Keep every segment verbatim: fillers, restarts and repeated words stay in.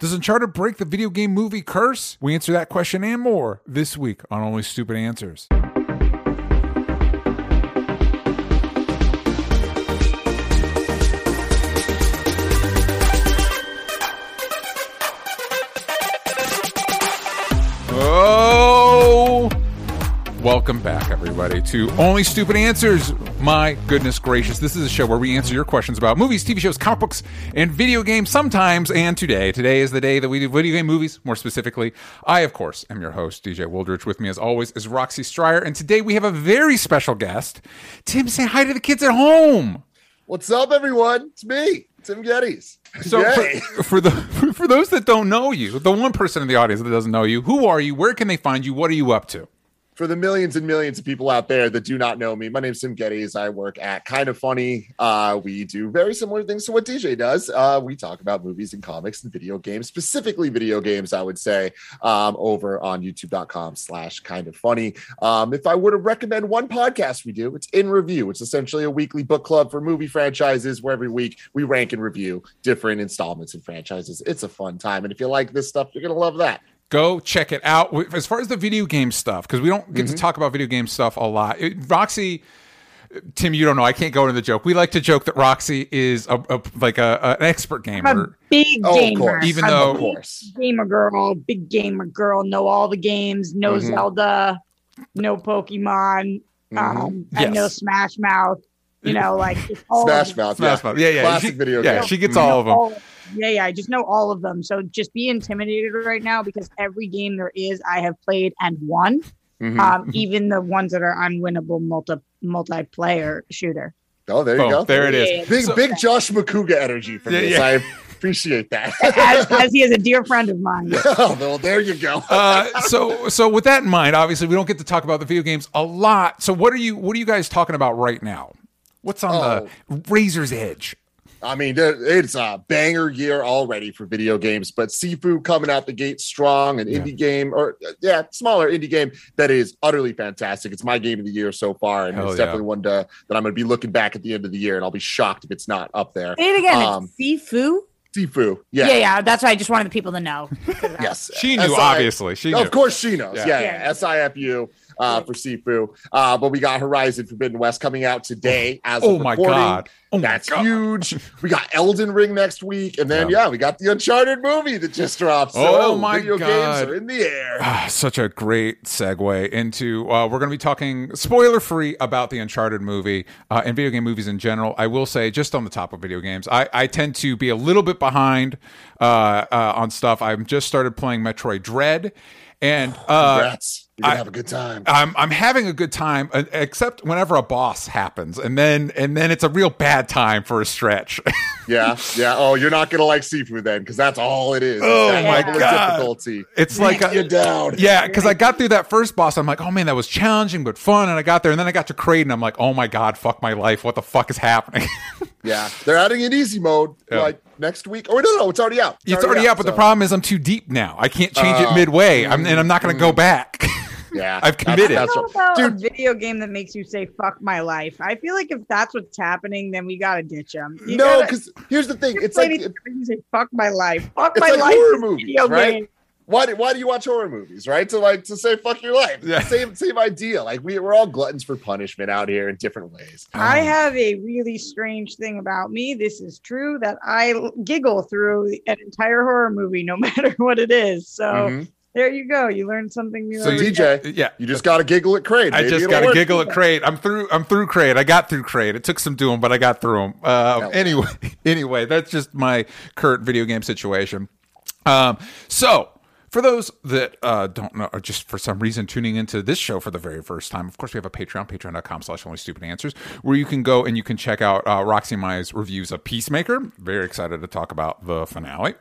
Does Uncharted break the video game movie curse? We answer that question and more this week on Only Stupid Answers. Oh, welcome back, everybody, to Only Stupid Answers. My goodness gracious, this is a show where we answer your questions about movies, T V shows, comic books, and video games sometimes, and today. Today is the day that we do video game movies, more specifically. I, of course, am your host, D J Wooldridge. With me, as always, is Roxy Stryer, and today we have a very special guest. Tim, say hi to the kids at home. What's up, everyone? It's me, Tim Gettys. So for, for the for those that don't know you, the one person in the audience that doesn't know you, who are you? Where can they find you? What are you up to? For the millions and millions of people out there that do not know me, my name's Tim Gettys. I work at Kind of Funny. Uh, we do very similar things to what D J does. Uh, we talk about movies and comics and video games, specifically video games, I would say, um, over on youtube.com slash kind of funny. Um, if I were to recommend one podcast we do, it's In Review. It's essentially a weekly book club for movie franchises where every week we rank and review different installments and franchises. It's a fun time. And if you like this stuff, you're going to love that. Go check it out. As far as the video game stuff, because we don't get mm-hmm. to talk about video game stuff a lot. It, Roxy, Tim, you don't know. I can't go into the joke. We like to joke that Roxy is a, a like a, a, an expert gamer. I'm a big oh, gamer. Even I'm though, a of course, gamer girl, big gamer girl. Know all the games. No mm-hmm. Zelda. No Pokemon. Mm-hmm. Um, yes. I know Smash Mouth. You know, like it's all Smash Mouth. Smash yeah. Mouth. Yeah, yeah. Classic she, video yeah, game. she gets all of them. All, yeah, yeah. I just know all of them. So just be intimidated right now because every game there is, I have played and won. Mm-hmm. Um, even the ones that are unwinnable multi multiplayer shooter. Oh, there you oh, go. There it is. Yeah, big, so, big Josh McCouga energy from yeah, this. yeah. I appreciate that. as, as he is a dear friend of mine. Oh, well, there you go. uh, so, so with that in mind, obviously we don't get to talk about the video games a lot. So, what are you, what are you guys talking about right now? What's on oh. the razor's edge? I mean, it's a banger year already for video games, but Sifu coming out the gate strong, an yeah. indie game, or yeah, smaller indie game that is utterly fantastic. It's my game of the year so far, and Hell it's yeah. definitely one to, that I'm going to be looking back at the end of the year, and I'll be shocked if it's not up there. Say it again. Um, it's Sifu? Sifu, yeah. Yeah, yeah, that's why I just wanted the people to know. Yes. She knew, S I obviously. She knew. Of course she knows. Yeah, yeah, yeah. yeah. S I F U. Uh, for Sifu, uh, but we got Horizon Forbidden West coming out today. As oh of my recording. god, oh that's my god. huge. We got Elden Ring next week, and then yeah, yeah we got the Uncharted movie that just dropped. So oh my video god, games are in the air. Ah, such a great segue into. Uh, we're going to be talking spoiler free about the Uncharted movie uh, and video game movies in general. I will say, just on the top of video games, I, I tend to be a little bit behind uh, uh, on stuff. I've just started playing Metroid Dread. And uh, congrats. You're gonna I, have a good time. I'm I'm having a good time, uh, except whenever a boss happens, and then and then it's a real bad time for a stretch. yeah, yeah. Oh, you're not gonna like Sifu then, because that's all it is. Oh that my god, difficulty. It's like a, you down. Yeah, because I got through that first boss. I'm like, oh man, that was challenging but fun, and I got there, and then I got to Kraid, and I'm like, oh my god, fuck my life. What the fuck is happening? Yeah, they're adding an easy mode yeah. like next week. Oh no, no, it's already out. It's, it's already, already out, out, but so. the problem is I'm too deep now. I can't change uh, it midway, I'm, and I'm not going to mm, go back. Yeah, I've committed. I don't know about Dude. a video game that makes you say "fuck my life." I feel like if that's what's happening, then we gotta ditch them. You no, because here's the thing: it's like it, you say "fuck my life." Fuck it's my like life. Horror movies, video right? Game. Why do, why do you watch horror movies, right? To like to say "fuck your life." Yeah. Same same idea. Like we we're all gluttons for punishment out here in different ways. I have a really strange thing about me. This is true that I giggle through an entire horror movie, no matter what it is. So. Mm-hmm. There you go. You learned something new. So D J, day. yeah, you just got to giggle at Kraid. I just got to giggle at Kraid. I'm through. I'm through Kraid. I got through Kraid. It took some doing, but I got through them. Uh, no. Anyway, anyway, that's just my current video game situation. Um, so. For those that uh, don't know, or just for some reason tuning into this show for the very first time, of course, we have a Patreon, patreon.com slash only stupid answers, where you can go and you can check out uh, Roxy and Maya's reviews of Peacemaker. Very excited to talk about the finale.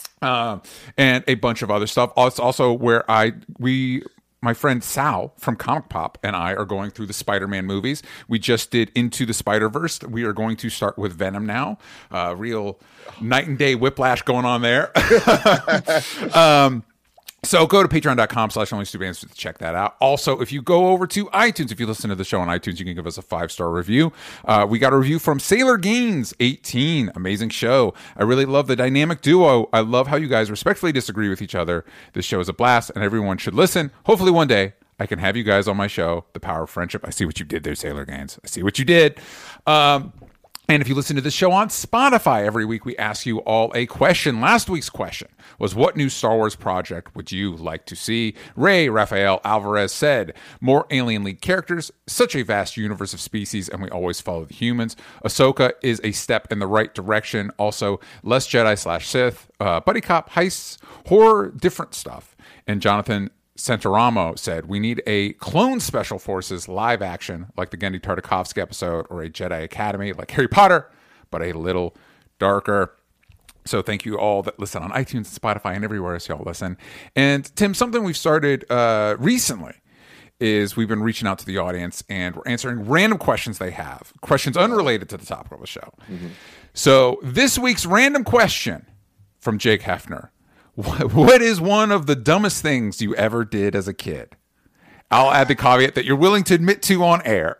Uh, and a bunch of other stuff. It's also where I, we, my friend Sal from Comic Pop and I are going through the Spider-Man movies. We just did Into the Spider-Verse. We are going to start with Venom now. Uh, real night and day whiplash going on there. um, So go to patreon.com slash only stupid answers to check that out. Also, if you go over to iTunes, if you listen to the show on iTunes, you can give us a five-star review. Uh, we got a review from Sailor Gaines eighteen. Amazing show. I really love the dynamic duo. I love how you guys respectfully disagree with each other. This show is a blast, and everyone should listen. Hopefully one day I can have you guys on my show, The Power of Friendship. I see what you did there, Sailor Gaines. I see what you did. Um... And if you listen to the show on Spotify, every week we ask you all a question. Last week's question was, what new Star Wars project would you like to see? Ray Rafael Alvarez said, more alien lead characters, such a vast universe of species, and we always follow the humans. Ahsoka is a step in the right direction. Also, less Jedi slash Sith, uh, buddy cop, heists, horror, different stuff. And Jonathan Santaramo said, we need a clone special forces live action like the Genndy Tartakovsky episode, or a Jedi Academy like Harry Potter, but a little darker. So thank you all that listen on iTunes and Spotify and everywhere else y'all listen. And Tim, something we've started uh, recently is we've been reaching out to the audience and we're answering random questions they have, questions unrelated to the topic of the show. Mm-hmm. So this week's random question from Jake Hefner. What is one of the dumbest things you ever did as a kid? I'll add the caveat that you're willing to admit to on air.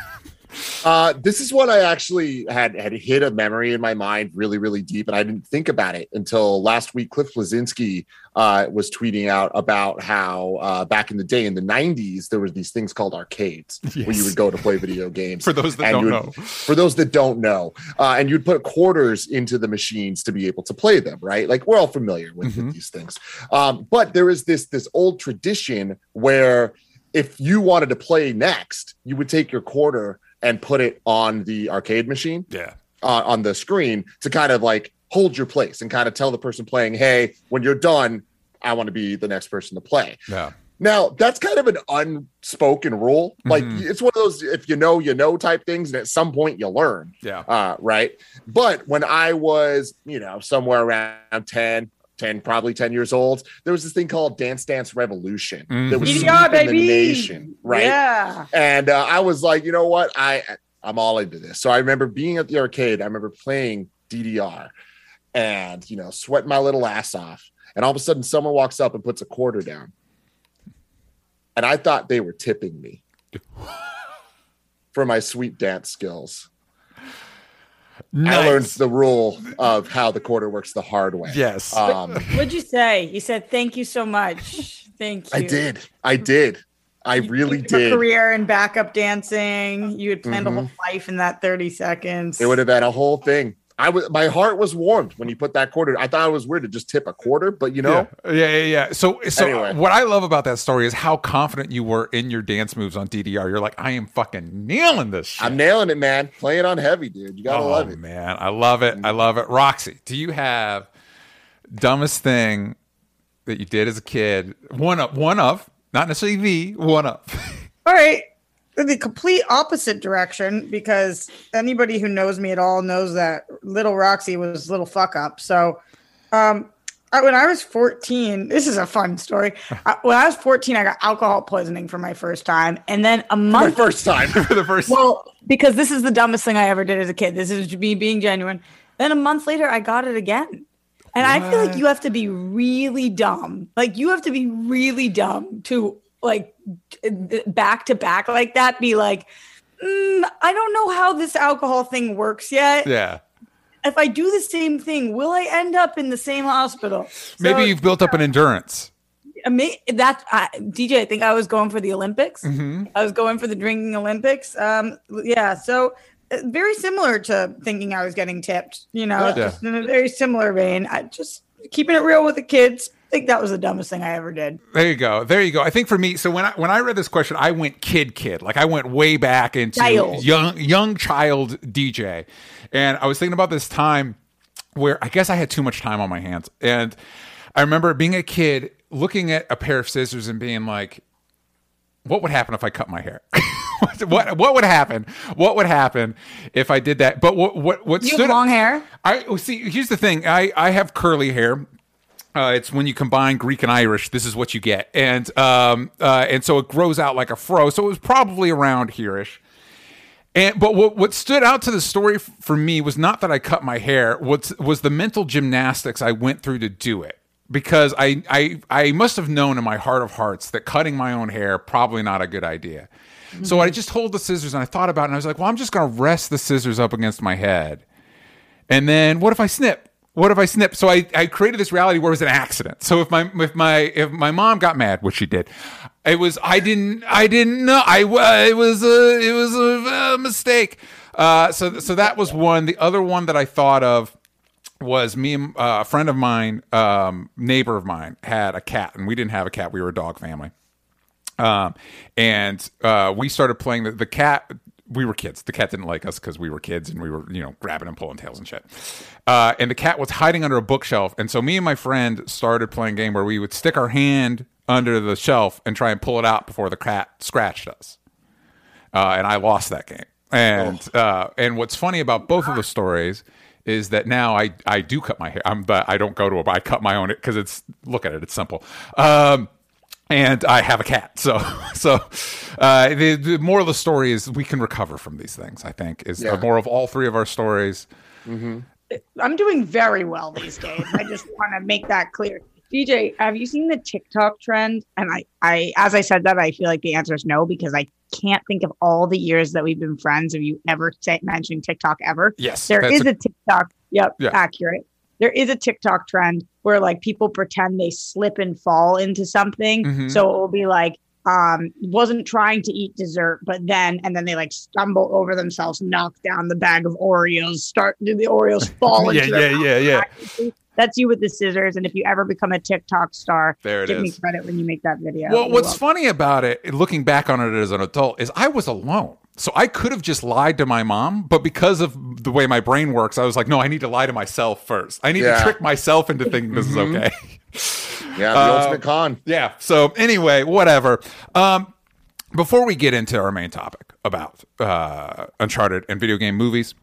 uh, this is what I actually had had hit a memory in my mind really, really deep, and I didn't think about it until last week. Cliff Bleszinski uh, was tweeting out about how uh, back in the day in the nineties, there were these things called arcades yes. where you would go to play video games. For those that don't would, know. For those that don't know. Uh, and you'd put quarters into the machines to be able to play them, right? Like we're all familiar with, mm-hmm. with these things. Um, but there is this, this old tradition where if you wanted to play next, you would take your quarter and put it on the arcade machine, yeah, uh, on the screen to kind of like hold your place and kind of tell the person playing, hey, when you're done, I want to be the next person to play. Yeah. Now, that's kind of an unspoken rule. Like mm-hmm. it's one of those, if you know, you know type things. And at some point you learn. Yeah. Uh, right. But when I was, you know, somewhere around ten, ten, probably ten years old, there was this thing called Dance Dance Revolution. Mm-hmm. That was yeah, sweeping the nation, right? Yeah. And uh, I was like, you know what? I, I'm all into this. So I remember being at the arcade. I remember playing D D R and, you know, sweating my little ass off. And all of a sudden someone walks up and puts a quarter down. And I thought they were tipping me for my sweet dance skills. Nice. I learned the rule of how the quarter works the hard way. Yes. Um, What'd you say? You said, thank you so much. Thank you. I did. I did. I you really did. did. A career in backup dancing. You had planned mm-hmm. a whole life in that thirty seconds. It would have been a whole thing. I was, my heart was warmed when you put that quarter. I thought it was weird to just tip a quarter, but you know, yeah, yeah, yeah. yeah. So, so anyway. What I love about that story is how confident you were in your dance moves on D D R. You're like, I am fucking nailing this shit. I'm nailing it, man. Play it on heavy, dude. You gotta oh, love it, man. I love it. I love it. Roxy, do you have dumbest thing that you did as a kid? One of, one of, not necessarily the one of. All right. The complete opposite direction, because anybody who knows me at all knows that little Roxy was little fuck up. So um, I, when I was fourteen, this is a fun story. I, when I was fourteen, I got alcohol poisoning for my first time. And then a month. For my first time. For the first Well, because this is the dumbest thing I ever did as a kid. This is me being genuine. Then a month later, I got it again. And what? I feel like you have to be really dumb. Like you have to be really dumb to like back to back like that, be like, mm, I don't know how this alcohol thing works yet. Yeah. If I do the same thing, will I end up in the same hospital? Maybe so, you've built up an endurance. I mean, that uh, D J, I think I was going for the Olympics. Mm-hmm. I was going for the drinking Olympics. Um, yeah. So uh, very similar to thinking I was getting tipped, you know, yeah. just in a very similar vein. I just keeping it real with the kids. I think that was the dumbest thing I ever did. There you go. There you go. I think for me, so when I when I read this question, I went kid kid. Like I went way back into child. young young child D J. And I was thinking about this time where I guess I had too much time on my hands. And I remember being a kid looking at a pair of scissors and being like, what would happen if I cut my hair? what, what what would happen? What would happen if I did that? But what what what you stood have long hair? I see, here's the thing. I I have curly hair. Uh, it's when you combine Greek and Irish, this is what you get. And um, uh, and so it grows out like a fro. So it was probably around here-ish. And, but what, what stood out to the story f- for me was not that I cut my hair, what was the mental gymnastics I went through to do it. because I, I I must have known in my heart of hearts that cutting my own hair probably not a good idea. Mm-hmm. So I just hold the scissors and I thought about it and I was like, well, I'm just going to rest the scissors up against my head. And then what if I snip? What if I snip? So I, I created this reality where it was an accident. So if my if my if my mom got mad, which she did, it was I didn't I didn't know I it was a it was a, a mistake. Uh, so so that was one. The other one that I thought of was me and uh, a friend of mine, um, neighbor of mine, had a cat, and we didn't have a cat. We were a dog family. Um, and uh, we started playing the, the cat. We were kids. The cat didn't like us because we were kids and we were, you know, grabbing and pulling tails and shit. Uh, and the cat was hiding under a bookshelf. And so me and my friend started playing a game where we would stick our hand under the shelf and try and pull it out before the cat scratched us. Uh, and I lost that game. And oh. uh, and what's funny about both of the stories is that now I, I do cut my hair. I'm the, I don't go to a, I cut my own because it's, look at it, it's simple. Um, And I have a cat, so so uh, the, the moral of the story is we can recover from these things. I think is yeah. the moral of all three of our stories. Mm-hmm. I'm doing very well these days. I just want to make that clear. D J, have you seen the TikTok trend? And I, I, as I said that, I feel like the answer is no because I can't think of all the years that we've been friends. Have you ever say, mentioned TikTok ever? Yes, there is a, a TikTok. Yep, yeah. accurate. There is a TikTok trend where like people pretend they slip and fall into something. Mm-hmm. So it will be like, um, wasn't trying to eat dessert, but then, and then they like stumble over themselves, knock down the bag of Oreos, start do the Oreos fall yeah, into yeah, yeah, yeah, yeah. That's you with the scissors. And if you ever become a TikTok star, there it give is. me credit when you make that video. Well, what's welcome. funny about it, looking back on it as an adult, is I was alone. So I could have just lied to my mom, but because of the way my brain works, I was like, no, I need to lie to myself first. I need yeah. to trick myself into thinking this mm-hmm. is okay. Yeah, the uh, ultimate con. Yeah. So anyway, whatever. Um, before we get into our main topic about uh, Uncharted and video game movies,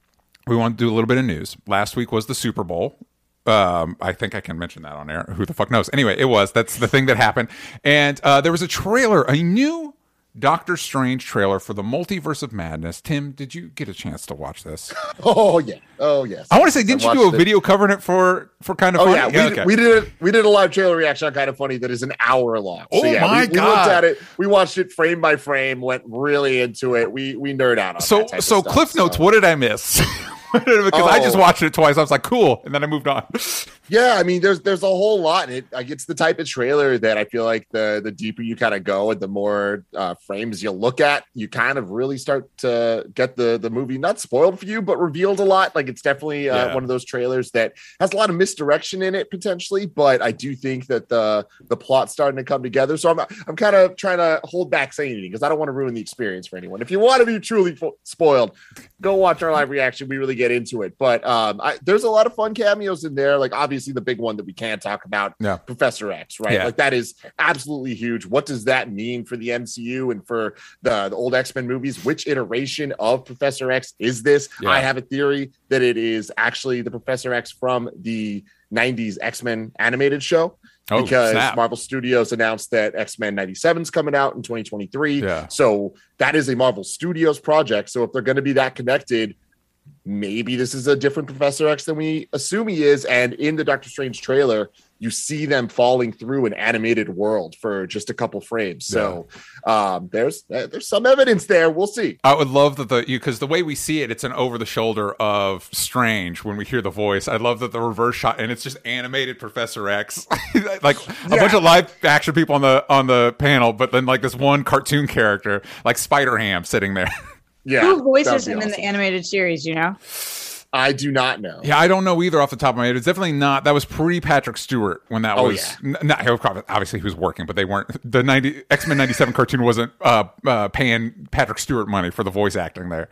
we want to do a little bit of news. Last week was the Super Bowl. Um, I think I can mention that on air. Who the fuck knows? Anyway, it was. That's the thing that happened. And uh, there was a trailer, a new Doctor Strange trailer for the Multiverse of Madness. Tim, did you get a chance to watch this? Oh yeah, oh yes. I want to say, didn't I you do a it. video covering it for for Kind of oh, Funny? Yeah, we, yeah, okay. we did. We did a live trailer reaction on Kind of Funny that is an hour long. Oh so, yeah, my we, god! We looked at it. We watched it frame by frame. Went really into it. We we nerd out on so that type so. of stuff, Cliff notes. So. What did I miss? Because oh. I just watched it twice. I was like, cool, and then I moved on. Yeah, I mean, there's there's a whole lot. It like it's the type of trailer that I feel like the the deeper you kind of go and the more uh, frames you look at, you kind of really start to get the the movie not spoiled for you, but revealed a lot. Like it's definitely uh, yeah. one of those trailers that has a lot of misdirection in it potentially, but I do think that the the plot's starting to come together. So I'm I'm kind of trying to hold back saying anything because I don't want to ruin the experience for anyone. If you want to be truly fo- spoiled, go watch our live reaction. We really get into it, but um, I, there's a lot of fun cameos in there. Like obviously the big one that we can't talk about, yeah. Professor X, right? Yeah. Like that is absolutely huge. What does that mean for the M C U and for the, the old X-Men movies? Which iteration of Professor X is this? Yeah. I have a theory that it is actually the Professor X from the nineties X-Men animated show. Oh, because snap. Marvel Studios announced that X-Men ninety-seven is coming out in twenty twenty-three. Yeah. So that is a Marvel Studios project. So if they're going to be that connected, maybe this is a different Professor X than we assume he is. And in the Doctor Strange trailer, you see them falling through an animated world for just a couple frames. So yeah. um, there's there's some evidence there. We'll see. I would love that the because the way we see it, it's an over the shoulder of Strange when we hear the voice. I love that the reverse shot and it's just animated Professor X, like a yeah. bunch of live action people on the on the panel, but then like this one cartoon character like Spider-Ham sitting there. Yeah, who voices him awesome. in the animated series? You know, I do not know. Yeah, I don't know either off the top of my head. It's definitely not. That was pre Patrick Stewart when that oh, was. Yeah. N- not, obviously, he was working, but they weren't. The ninety X-Men ninety-seven cartoon wasn't uh, uh, paying Patrick Stewart money for the voice acting there.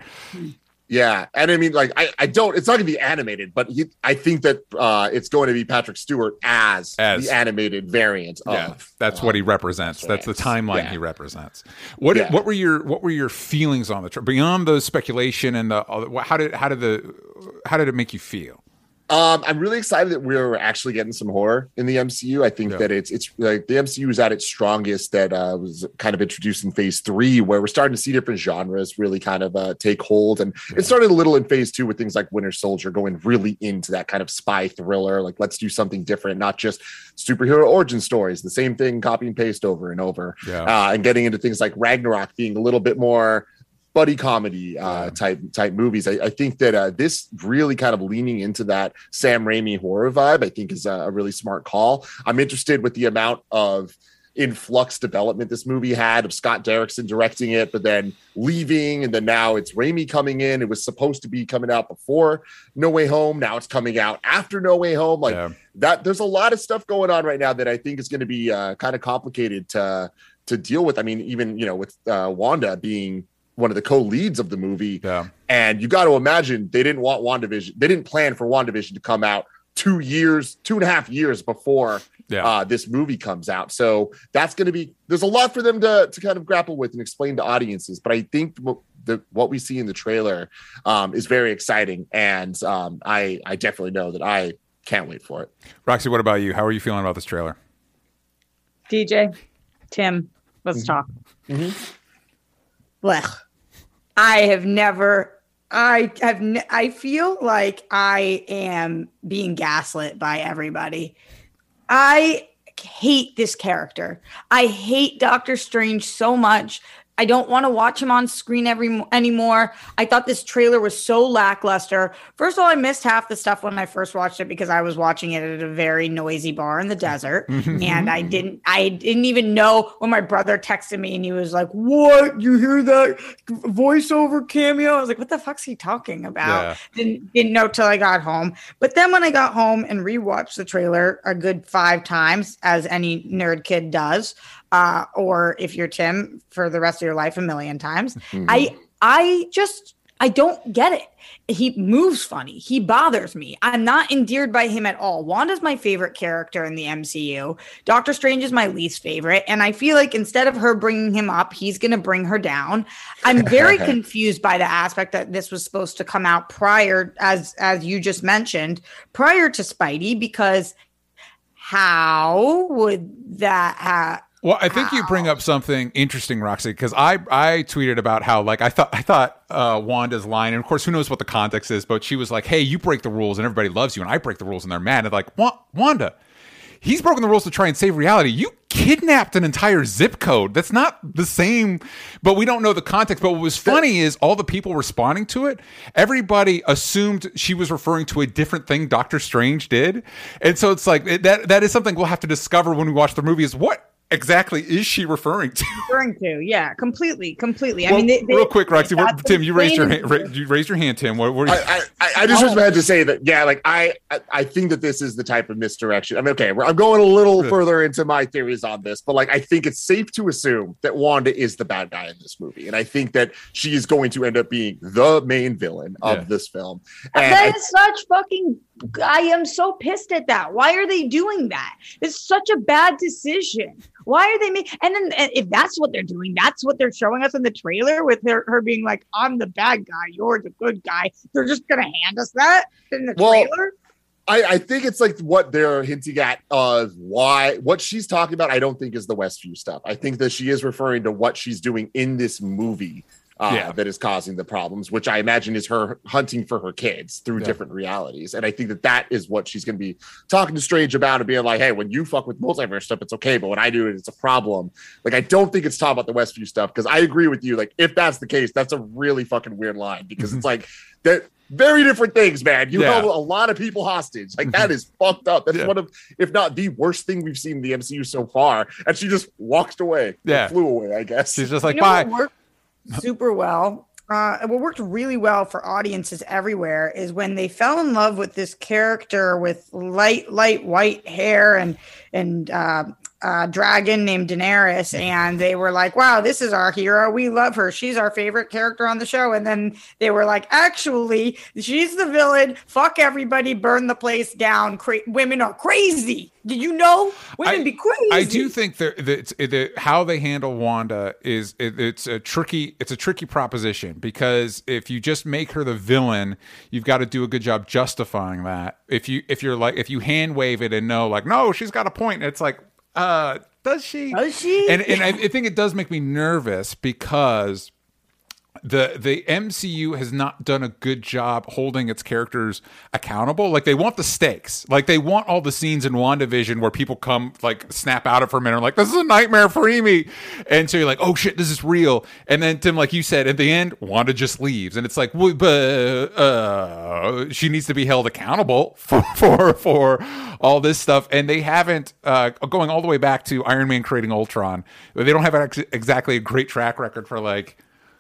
Yeah, and I mean, like, I, I don't. It's not going to be animated, but he, I think that uh, it's going to be Patrick Stewart as, as the animated variant of. Yeah, that's uh, what he represents. That's the timeline yeah. he represents. What yeah. what were your what were your feelings on the trip beyond the speculation and the how did how did the how did it make you feel? Um, I'm really excited that we're actually getting some horror in the M C U. I think yeah. that it's it's like the M C U is at its strongest. That uh, was kind of introduced in Phase Three, where we're starting to see different genres really kind of uh, take hold, and yeah. it started a little in Phase Two with things like Winter Soldier going really into that kind of spy thriller. Like, let's do something different, not just superhero origin stories. The same thing, copy and paste over and over, yeah. uh, and getting into things like Ragnarok being a little bit more buddy comedy uh, yeah. type type movies. I, I think that uh, this really kind of leaning into that Sam Raimi horror vibe, I think is a, a really smart call. I'm interested with the amount of influx development this movie had of Scott Derrickson directing it, but then leaving, and then now it's Raimi coming in. It was supposed to be coming out before No Way Home. Now it's coming out after No Way Home. Like yeah. that, there's a lot of stuff going on right now that I think is going to be uh, kind of complicated to to deal with. I mean, even you know, with uh, Wanda being one of the co-leads of the movie. Yeah. And you got to imagine they didn't want WandaVision. They didn't plan for WandaVision to come out two years, two and a half years before yeah. uh, this movie comes out. So that's going to be, there's a lot for them to, to kind of grapple with and explain to audiences. But I think the, what we see in the trailer um, is very exciting. And um, I, I definitely know that I can't wait for it. Roxy, what about you? How are you feeling about this trailer? D J, Tim, let's mm-hmm. talk. Mm-hmm. Blech. I have never, I have, ne- I feel like I am being gaslit by everybody. I hate this character. I hate Doctor Strange so much. I don't want to watch him on screen every anymore. I thought this trailer was so lackluster. First of all, I missed half the stuff when I first watched it because I was watching it at a very noisy bar in the desert. And I didn't I didn't even know when my brother texted me and he was like, "What? You hear that voiceover cameo?" I was like, "What the fuck's he talking about?" Yeah. Didn't didn't know till I got home. But then when I got home and rewatched the trailer a good five times, as any nerd kid does, Uh, or if you're Tim, for the rest of your life a million times. Mm-hmm. I I just, I don't get it. He moves funny. He bothers me. I'm not endeared by him at all. Wanda's my favorite character in the M C U. Doctor Strange is my least favorite. And I feel like instead of her bringing him up, he's going to bring her down. I'm very confused by the aspect that this was supposed to come out prior, as as you just mentioned, prior to Spidey, because how would that have... Well, I think you bring up something interesting, Roxy, because I, I tweeted about how, like, I thought I thought uh, Wanda's line, and of course, who knows what the context is, but she was like, "Hey, you break the rules, and everybody loves you, and I break the rules, and they're mad." And like, Wanda, he's broken the rules to try and save reality. You kidnapped an entire zip code. That's not the same, but we don't know the context. But what was funny is all the people responding to it, everybody assumed she was referring to a different thing Doctor Strange did. And so it's like, it, that that is something we'll have to discover when we watch the movie, is what exactly is she referring to? Referring to, yeah, completely, completely. Well, I mean, they, they, real quick, Roxy, what, Tim, you raised your hand. Ra- you raised your hand, Tim. What, what are you- I, I, I just oh. was about to say that, yeah, like I, I think that this is the type of misdirection. I mean, okay, I'm going a little further into my theories on this, but like I think it's safe to assume that Wanda is the bad guy in this movie, and I think that she is going to end up being the main villain of yeah. this film. And that is I, such fucking. I am so pissed at that. Why are they doing that? It's such a bad decision. Why are they making? And then and if that's what they're doing, that's what they're showing us in the trailer, with her, her being like, "I'm the bad guy, you're the good guy." They're just gonna hand us that in the well, trailer. I, I think it's like what they're hinting at of why what she's talking about. I don't think is the Westview stuff. I think that she is referring to what she's doing in this movie. Uh, yeah. That is causing the problems, which I imagine is her hunting for her kids through yeah. different realities. And I think that that is what she's going to be talking to Strange about, and being like, "Hey, when you fuck with multiverse stuff, it's okay, but when I do it, it's a problem." Like, I don't think it's talking about the Westview stuff, because I agree with you. Like, if that's the case, that's a really fucking weird line, because it's like that very different things, man. You yeah. held a lot of people hostage. Like, that is fucked up. That's yeah. one of, if not the worst thing we've seen in the M C U so far. And she just walked away. Yeah, flew away. I guess she's just like, you know, bye. Super well. Uh, what worked really well for audiences everywhere is when they fell in love with this character with light, light white hair and and uh, uh, dragon named Daenerys, and they were like, wow, this is our hero. We love her. She's our favorite character on the show. And then they were like, actually, she's the villain. Fuck everybody. Burn the place down. Cra- women are crazy. Did you know? Women I, be crazy. I do think that, that it's, it, how they handle Wanda is it, it's a tricky it's a tricky proposition, because if you just make her the villain, you've got to do a good job justifying that. If you if you're like if you hand wave it and know like no, she's got a point, it's like uh does she? Does she? And and I, I think it does make me nervous, because the the M C U has not done a good job holding its characters accountable. Like, they want the stakes. Like, they want all the scenes in WandaVision where people come, like, snap out of for a minute, like, this is a nightmare, free me. And so you're like, oh shit, this is real. And then, Tim, like you said, at the end, Wanda just leaves. And it's like, well, but uh, she needs to be held accountable for, for, for all this stuff. And they haven't, uh, going all the way back to Iron Man creating Ultron, they don't have ex- exactly a great track record for, like,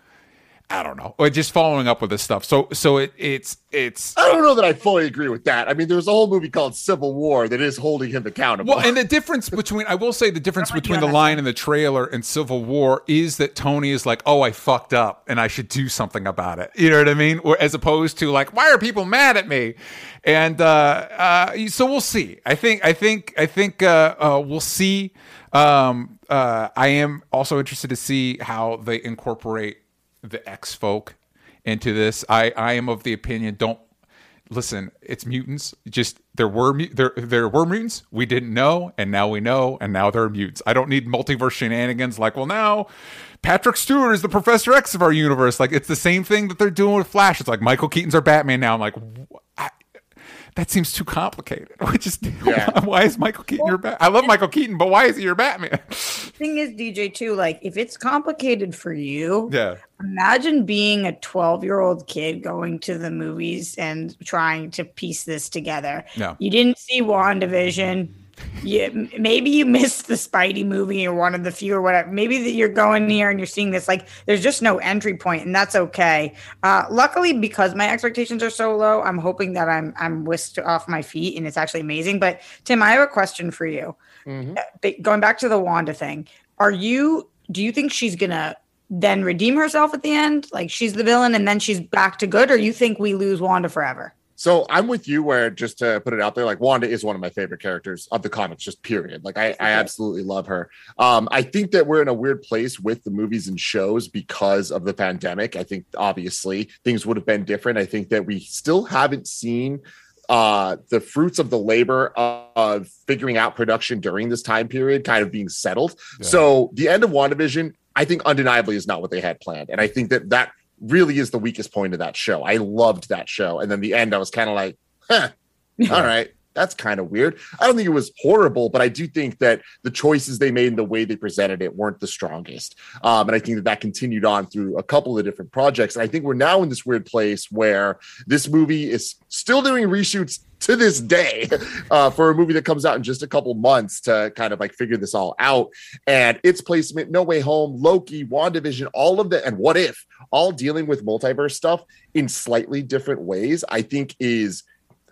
I don't know, or just following up with this stuff. So, so it, it's, it's. I don't know that I fully agree with that. I mean, there's a whole movie called Civil War that is holding him accountable. Well, and the difference between, I will say, the difference between the line in the trailer and Civil War is that Tony is like, oh, I fucked up and I should do something about it. You know what I mean? Or as opposed to like, why are people mad at me? And uh, uh, so we'll see. I think, I think, I think uh, uh, we'll see. Um, uh, I am also interested to see how they incorporate the X-folk into this. I, I am of the opinion, don't listen, it's mutants. Just there were there there were mutants. We didn't know, and now we know, and now there are mutants. I don't need multiverse shenanigans like, well, now Patrick Stewart is the Professor X of our universe. Like, it's the same thing that they're doing with Flash. It's like Michael Keaton's our Batman now. I'm like, I, that seems too complicated. Which is yeah. Why is Michael Keaton your Batman? I love Michael Keaton, but why is he your Batman? Thing is, D J, too, like, if it's complicated for you, yeah. Imagine being a twelve-year-old kid going to the movies and trying to piece this together. No. You didn't see WandaVision. You, maybe you missed the Spidey movie or one of the few or whatever. Maybe that you're going here and you're seeing this. Like, there's just no entry point, and that's okay. Uh, luckily, because my expectations are so low, I'm hoping that I'm I'm whisked off my feet, and it's actually amazing. But, Tim, I have a question for you. Mm-hmm. Uh, going back to the Wanda thing, are you do you think she's going to then redeem herself at the end? Like, she's the villain and then she's back to good? Or you think we lose Wanda forever? So I'm with you where, just to put it out there, like, Wanda is one of my favorite characters of the comics, just period. Like, I, I absolutely love her. Um, I think that we're in a weird place with the movies and shows because of the pandemic. I think obviously things would have been different. I think that we still haven't seen uh, the fruits of the labor of, of figuring out production during this time period kind of being settled. Yeah. So the end of WandaVision, I think undeniably is not what they had planned. And I think that that really is the weakest point of that show. I loved that show. And then the end, I was kind of like, huh, all right, that's kind of weird. I don't think it was horrible, but I do think that the choices they made and the way they presented it weren't the strongest. Um, and I think that that continued on through a couple of different projects. And I think we're now in this weird place where this movie is still doing reshoots to this day uh, for a movie that comes out in just a couple months to kind of like figure this all out. And its placement, No Way Home, Loki, WandaVision, all of that, and What If, all dealing with multiverse stuff in slightly different ways, I think is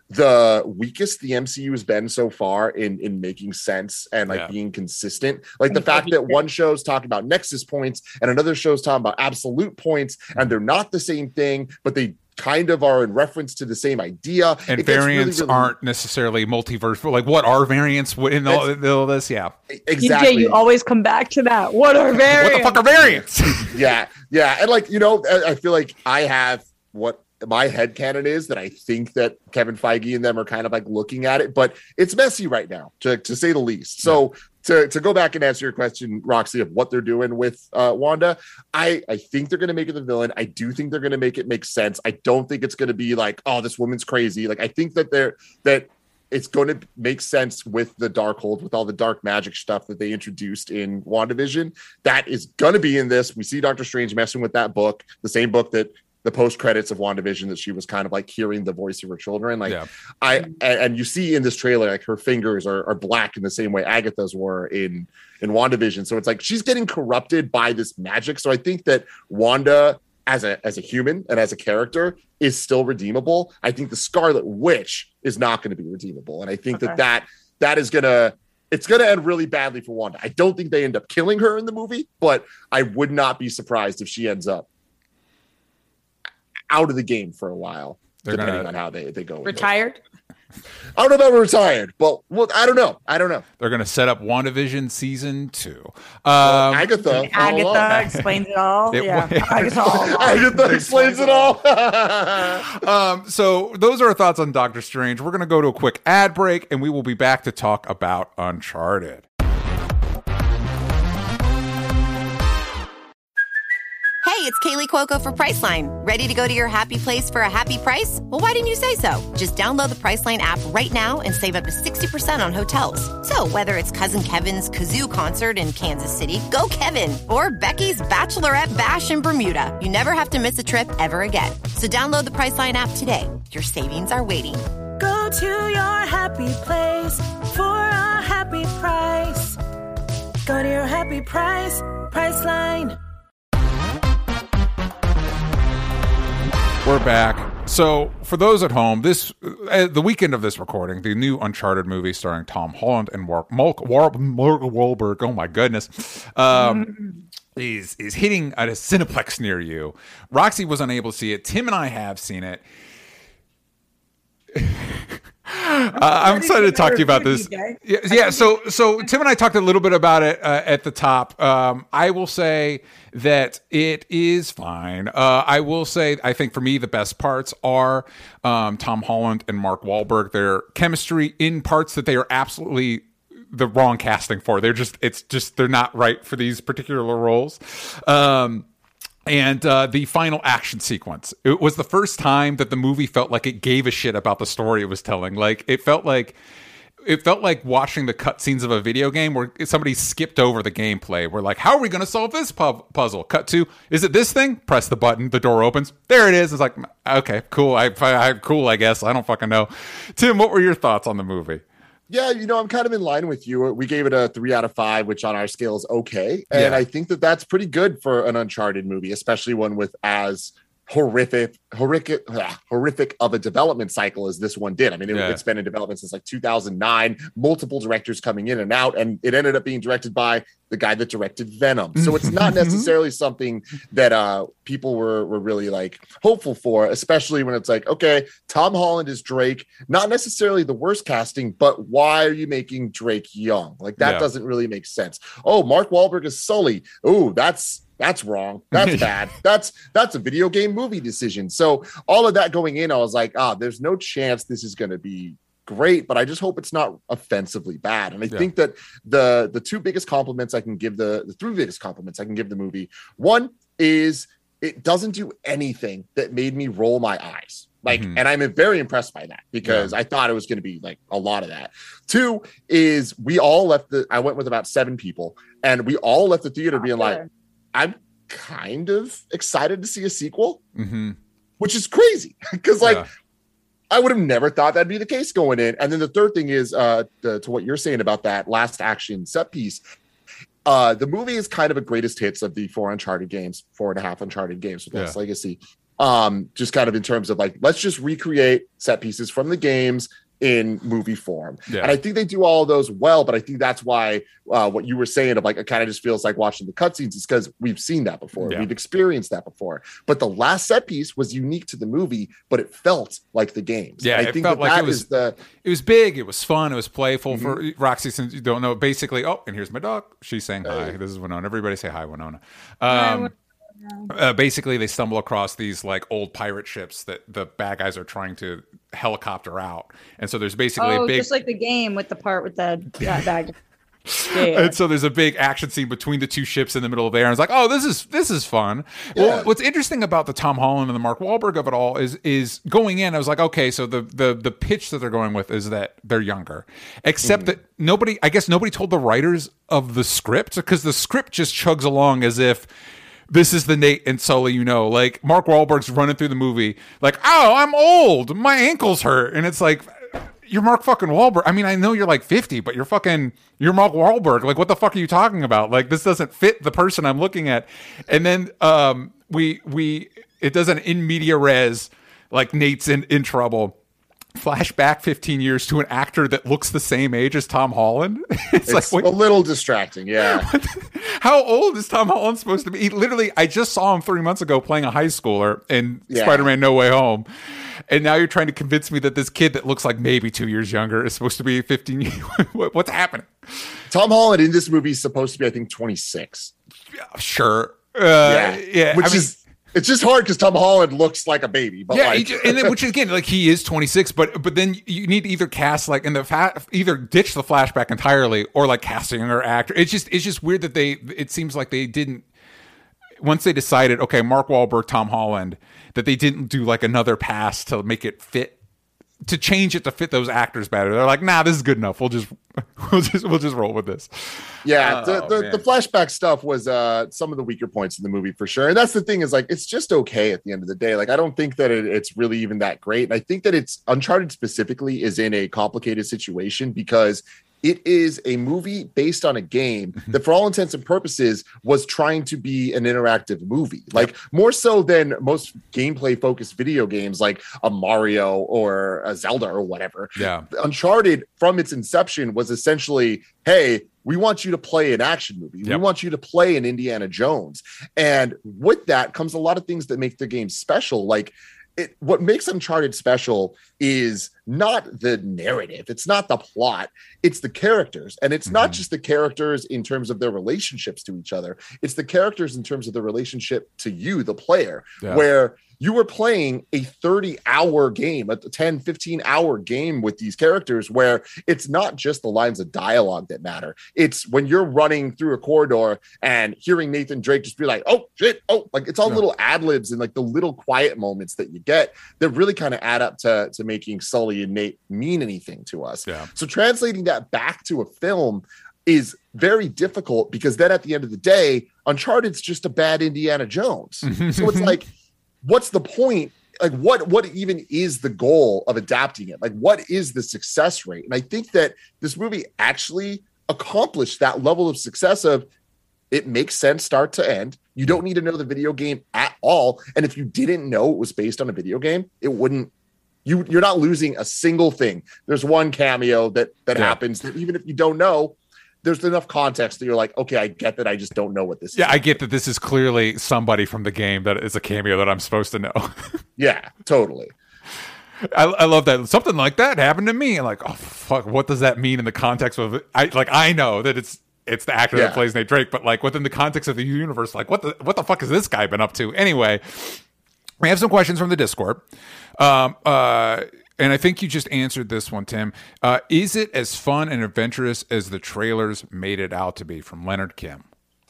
the weakest the M C U has been so far in, in making sense and like yeah. being consistent. Like the fact that one show's talking about Nexus points and another show's talking about absolute points, and they're not the same thing, but they kind of are in reference to the same idea. And variants really, really... aren't necessarily multiverse, but like, what are variants in all, all this? Yeah, exactly. D J, you always come back to that. What are variants? What the fuck are variants? yeah, yeah. And like, you know, I feel like I have what my headcanon is that I think that Kevin Feige and them are kind of like looking at it, but it's messy right now, to, to say the least. So yeah. to, to go back and answer your question, Roxy, of what they're doing with uh, Wanda, I, I think they're going to make it the villain. I do think they're going to make it make sense. I don't think it's going to be like, oh, this woman's crazy. Like, I think that they're, that it's going to make sense with the Darkhold, with all the dark magic stuff that they introduced in WandaVision. That is going to be in this. We see Doctor Strange messing with that book, the same book that the post credits of WandaVision, that she was kind of like hearing the voice of her children. Like yeah. I, and, and you see in this trailer, like her fingers are, are black in the same way Agatha's were in, in WandaVision. So it's like, she's getting corrupted by this magic. So I think that Wanda as a, as a human and as a character is still redeemable. I think the Scarlet Witch is not going to be redeemable. And I think okay. that that, that is going to it's going to end really badly for Wanda. I don't think they end up killing her in the movie, but I would not be surprised if she ends up out of the game for a while, They're depending gonna, on how they, they go. Retired? I don't know about retired, but well, I don't know. I don't know. They're going to set up WandaVision season two. Um, well, Agatha. Agatha explains it all. It, yeah. yeah. Agatha, all Agatha explains it all. um, so those are our thoughts on Doctor Strange. We're going to go to a quick ad break, and we will be back to talk about Uncharted. Hey, it's Kaylee Cuoco for Priceline. Ready to go to your happy place for a happy price? Well, why didn't you say so? Just download the Priceline app right now and save up to sixty percent on hotels. So whether it's Cousin Kevin's Kazoo Concert in Kansas City, go Kevin, or Becky's Bachelorette Bash in Bermuda, you never have to miss a trip ever again. So download the Priceline app today. Your savings are waiting. Go to your happy place for a happy price. Go to your happy price, Priceline. We're back. So, for those at home, this uh, the weekend of this recording, the new Uncharted movie starring Tom Holland and Mark, Mark, Mark Wahlberg, oh my goodness, um, is is hitting at a Cineplex near you. Roxy was unable to see it. Tim and I have seen it. Uh, I'm excited to talk to you about this. Yeah, yeah, so so Tim and I talked a little bit about it uh, at the top. Um, I will say that it is fine. Uh, I will say I think for me the best parts are um, Tom Holland and Mark Wahlberg. Their chemistry in parts that they are absolutely the wrong casting for. They're just it's just they're not right for these particular roles. Um, And uh, the final action sequence. It was the first time that the movie felt like it gave a shit about the story it was telling. Like it felt like it felt like watching the cutscenes of a video game where somebody skipped over the gameplay. We're like, how are we going to solve this pu- puzzle? Cut to, is it this thing? Press the button. The door opens. There it is. It's like, okay, cool. I, I cool. I guess I don't fucking know. Tim, what were your thoughts on the movie? Yeah, you know, I'm kind of in line with you. We gave it a three out of five, which on our scale is okay. And yeah. I think that that's pretty good for an Uncharted movie, especially one with as horrific, horrific, horrific of a development cycle as this one did. I mean, it, yeah. it's been in development since like two thousand nine, multiple directors coming in and out, and it ended up being directed by the guy that directed Venom. So it's not necessarily something that uh, people were were really like hopeful for, especially when it's like, okay, Tom Holland is Drake, not necessarily the worst casting, but why are you making Drake young? Like that yeah. doesn't really make sense. Oh, Mark Wahlberg is Sully. Oh, that's That's wrong. That's bad. That's that's a video game movie decision. So all of that going in, I was like, ah, there's no chance this is going to be great, but I just hope it's not offensively bad. And I yeah. think that the the two biggest compliments I can give the the three biggest compliments I can give the movie. One is it doesn't do anything that made me roll my eyes. Like, mm-hmm. and I'm very impressed by that because yeah. I thought it was going to be like a lot of that. Two is we all left the, I went with about seven people and we all left the theater oh, being sure. like, I'm kind of excited to see a sequel, mm-hmm. which is crazy because like, yeah. I would have never thought that'd be the case going in. And then the third thing is uh, the, to what you're saying about that last action set piece. Uh, the movie is kind of a greatest hits of the four Uncharted games, four and a half Uncharted games with Lost yeah. Legacy. Um, just kind of in terms of like, let's just recreate set pieces from the games in movie form. Yeah. And I think they do all of those well, but I think that's why uh, what you were saying of like, it kind of just feels like watching the cutscenes is because we've seen that before. Yeah. We've experienced that before. But the last set piece was unique to the movie, but it felt like the games. Yeah, and I it think felt that like that it was is the it was big, it was fun, it was playful. Mm-hmm. For Roxy, since you don't know, basically, oh, and here's my dog. She's saying hi. Hey. This is Winona. Everybody say hi, Winona. Um, Uh, basically, they stumble across these like old pirate ships that the bad guys are trying to helicopter out, and so there's basically oh, a big, just like the game with the part with the that bag. Yeah. And so there's a big action scene between the two ships in the middle of the air. And it's like, oh, this is this is fun. Yeah. Well, what's interesting about the Tom Holland and the Mark Wahlberg of it all is is going in. I was like, okay, so the the the pitch that they're going with is that they're younger, except mm. that nobody, I guess, nobody told the writers of the script because the script just chugs along as if. This is the Nate and Sully, you know, like Mark Wahlberg's running through the movie like, oh, I'm old. My ankles hurt. And it's like, you're Mark fucking Wahlberg. I mean, I know you're like fifty, but you're fucking, you're Mark Wahlberg. Like, what the fuck are you talking about? Like, this doesn't fit the person I'm looking at. And then um, we, we, it does an in media res, like Nate's in, in trouble. flashback fifteen years to an actor that looks the same age as Tom Holland. it's, it's like wait, a little distracting. Yeah. How old is Tom Holland supposed to be? He literally, I just saw him three months ago playing a high schooler in yeah. Spider-Man No Way Home. And now you're trying to convince me that this kid that looks like maybe two years younger is supposed to be fifteen years. What's happening? Tom Holland in this movie is supposed to be, I think, twenty-six. Yeah, sure. Uh, yeah. yeah. Which I mean, is, it's just hard because Tom Holland looks like a baby. But yeah, like, just, and then, which again, like he is twenty-six, but but then you need to either cast like in the fa- either ditch the flashback entirely or like cast a younger actor. It's just it's just weird that they. It seems like they didn't. Once they decided, okay, Mark Wahlberg, Tom Holland, that they didn't do like another pass to make it fit, to change it to fit those actors better. They're like, nah, this is good enough. We'll just we'll just we'll just roll with this. Yeah, oh, the, the, the flashback stuff was uh, some of the weaker points in the movie for sure. And that's the thing is like it's just okay at the end of the day. Like I don't think that it, it's really even that great. And I think that it's Uncharted specifically is in a complicated situation because it is a movie based on a game that, for all intents and purposes, was trying to be an interactive movie. Like more so than most gameplay-focused video games, like a Mario or a Zelda or whatever. Yeah, Uncharted, from its inception, was essentially, hey, we want you to play an action movie. Yep. We want you to play an Indiana Jones. And with that comes a lot of things that make the game special. Like, It, what makes Uncharted special is not the narrative. It's not the plot. It's the characters. And it's mm-hmm. not just the characters in terms of their relationships to each other. It's the characters in terms of the relationship to you, the player, yeah. where you were playing a thirty hour game, a ten, fifteen hour game with these characters where it's not just the lines of dialogue that matter. It's when you're running through a corridor and hearing Nathan Drake just be like, oh shit. Oh, like it's all yeah. little ad libs and like the little quiet moments that you get that really kind of add up to, to making Sully and Nate mean anything to us. Yeah. So translating that back to a film is very difficult because then at the end of the day, Uncharted's just a bad Indiana Jones. So it's like, what's the point? Like what, what even is the goal of adapting it? Like what is the success rate? And I think that this movie actually accomplished that level of success of it makes sense start to end. You don't need to know the video game at all. And if you didn't know it was based on a video game, it wouldn't, you, you're not losing a single thing. There's one cameo that, that yeah. happens that even if you don't know, there's enough context that you're like, okay, I get that. I just don't know what this yeah, is. Yeah, I get that this is clearly somebody from the game that is a cameo that I'm supposed to know. Yeah, totally. I, I love that. Something like that happened to me. Like, oh, fuck, what does that mean in the context of it? I, like, I know that it's it's the actor yeah. that plays Nate Drake, but like within the context of the universe, like, what the what the fuck has this guy been up to? Anyway, we have some questions from the Discord. Um, uh, And I think you just answered this one, Tim. Uh, is it as fun and adventurous as the trailers made it out to be? From Leonard Kim.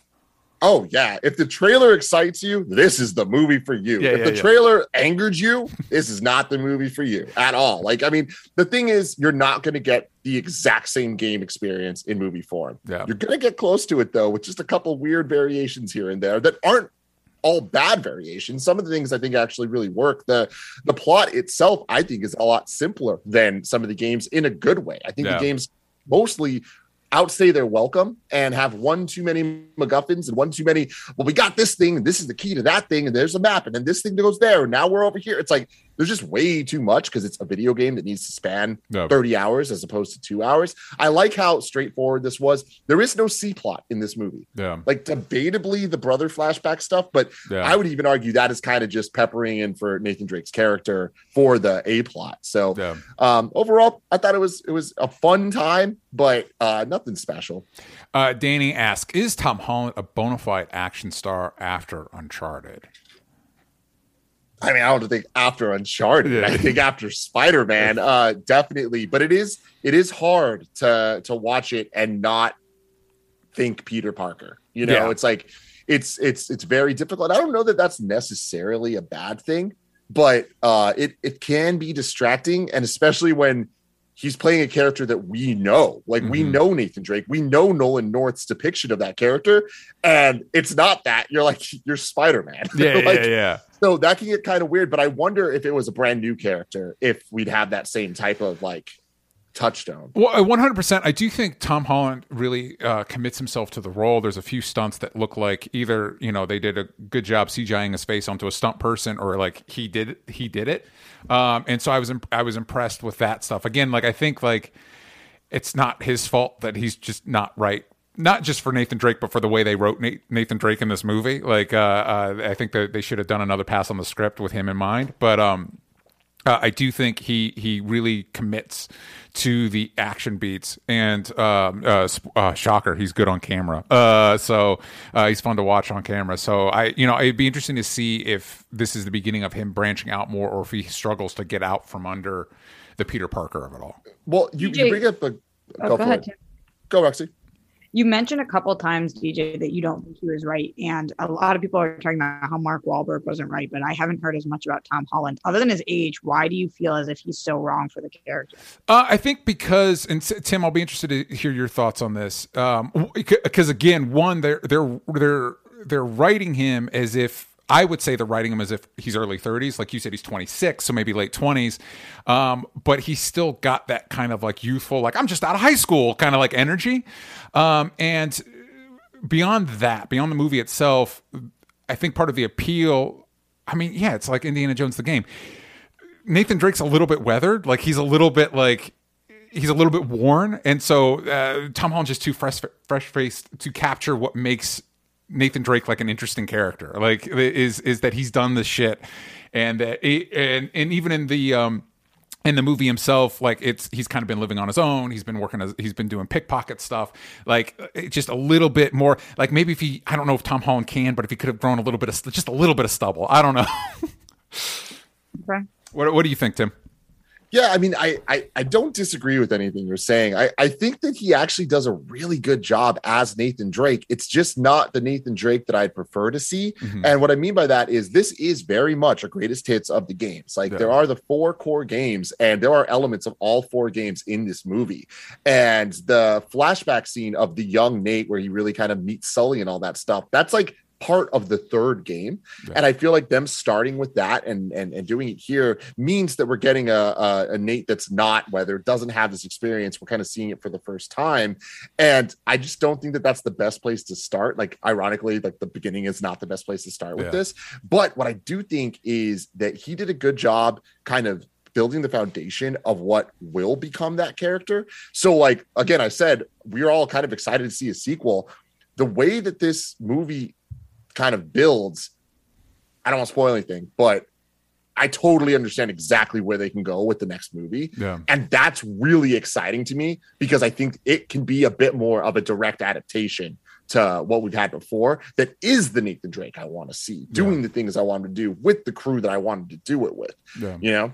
Oh, yeah. If the trailer excites you, this is the movie for you. Yeah, if yeah, the yeah. trailer angered you, this is not the movie for you at all. Like, I mean, the thing is, you're not going to get the exact same game experience in movie form. Yeah. You're going to get close to it, though, with just a couple weird variations here and there that aren't all bad variations. Some of the things I think actually really work. The the plot itself, I think, is a lot simpler than some of the games in a good way. I think yeah. the games mostly outstay their welcome and have one too many MacGuffins and one too many, well, we got this thing, and this is the key to that thing, and there's a map, and then this thing goes there, and now we're over here. It's like, there's just way too much because it's a video game that needs to span no. thirty hours as opposed to two hours. I like how straightforward this was. There is no C plot in this movie. Yeah. Like, debatably, the brother flashback stuff, but yeah. I would even argue that is kind of just peppering in for Nathan Drake's character for the A plot. So yeah. um, overall, I thought it was it was a fun time, but uh, nothing special. Uh, Danny asks, is Tom Holland a bona fide action star after Uncharted? I mean, I don't think after Uncharted. Yeah. I think after Spider-Man, uh, definitely. But it is it is hard to to watch it and not think Peter Parker. You know, yeah. it's like it's it's it's very difficult. I don't know that that's necessarily a bad thing, but uh, it it can be distracting, and especially when he's playing a character that we know. Like, mm-hmm. we know Nathan Drake. We know Nolan North's depiction of that character. And it's not that. You're like, you're Spider-Man. Yeah, like, yeah, yeah. So that can get kind of weird. But I wonder if it was a brand new character, if we'd have that same type of, like, touchstone. Well, one hundred percent. I do think Tom Holland really uh, commits himself to the role. There's a few stunts that look like either, you know, they did a good job CGIing his face onto a stunt person, or like he did he did it. Um, and so I was imp- I was impressed with that stuff. Again, like I think like it's not his fault that he's just not right. Not just for Nathan Drake, but for the way they wrote Nathan Drake in this movie. Like, uh, uh, I think that they should have done another pass on the script with him in mind. But um, uh, I do think he he really commits to the action beats. And um, uh, uh, shocker, he's good on camera. Uh, so uh, he's fun to watch on camera. So I, you know, it'd be interesting to see if this is the beginning of him branching out more, or if he struggles to get out from under the Peter Parker of it all. Well, you, you bring up a oh, go, go for ahead, it. Tim. Go, Roxy. You mentioned a couple times, D J, that you don't think he was right. And a lot of people are talking about how Mark Wahlberg wasn't right, but I haven't heard as much about Tom Holland. Other than his age, why do you feel as if he's so wrong for the character? Uh, I think because, and Tim, I'll be interested to hear your thoughts on this. Um, because again, one, they're, they're, they're, they're writing him as if, I would say they're writing him as if he's early thirties. Like you said, he's twenty-six, so maybe late twenties. Um, but he's still got that kind of like youthful, like I'm just out of high school kind of like energy. Um, and beyond that, beyond the movie itself, I think part of the appeal, I mean, yeah, it's like Indiana Jones the game. Nathan Drake's a little bit weathered. Like he's a little bit like, he's a little bit worn. And so uh, Tom Holland's just too fresh, fresh-faced to capture what makes Nathan Drake like an interesting character, like is is that he's done this shit, and that it, and and even in the um in the movie himself, like it's he's kind of been living on his own. He's been working as he's been doing pickpocket stuff, like it, just a little bit more. Like maybe if he, I don't know if Tom Holland can, but if he could have grown a little bit of just a little bit of stubble, I don't know. Okay. What what do you think, Tim? Yeah, I mean, I, I I don't disagree with anything you're saying. I, I think that he actually does a really good job as Nathan Drake. It's just not the Nathan Drake that I'd prefer to see. Mm-hmm. And what I mean by that is this is very much a greatest hits of the games. Like yeah. there are the four core games, and there are elements of all four games in this movie. And the flashback scene of the young Nate where he really kind of meets Sully and all that stuff, that's like part of the third game. Yeah. And I feel like them starting with that and and, and doing it here means that we're getting a, a, a Nate that's not weathered, doesn't have this experience. We're kind of seeing it for the first time. And I just don't think that that's the best place to start. Like, ironically, like the beginning is not the best place to start with yeah. this. But what I do think is that he did a good job kind of building the foundation of what will become that character. So like, again, I said, we're all kind of excited to see a sequel. The way that this movie kind of builds, I don't want to spoil anything, but I totally understand exactly where they can go with the next movie. Yeah. And that's really exciting to me because I think it can be a bit more of a direct adaptation to what we've had before that is the Nathan Drake I want to see doing yeah. the things I wanted to do with the crew that I wanted to do it with. Yeah. You know?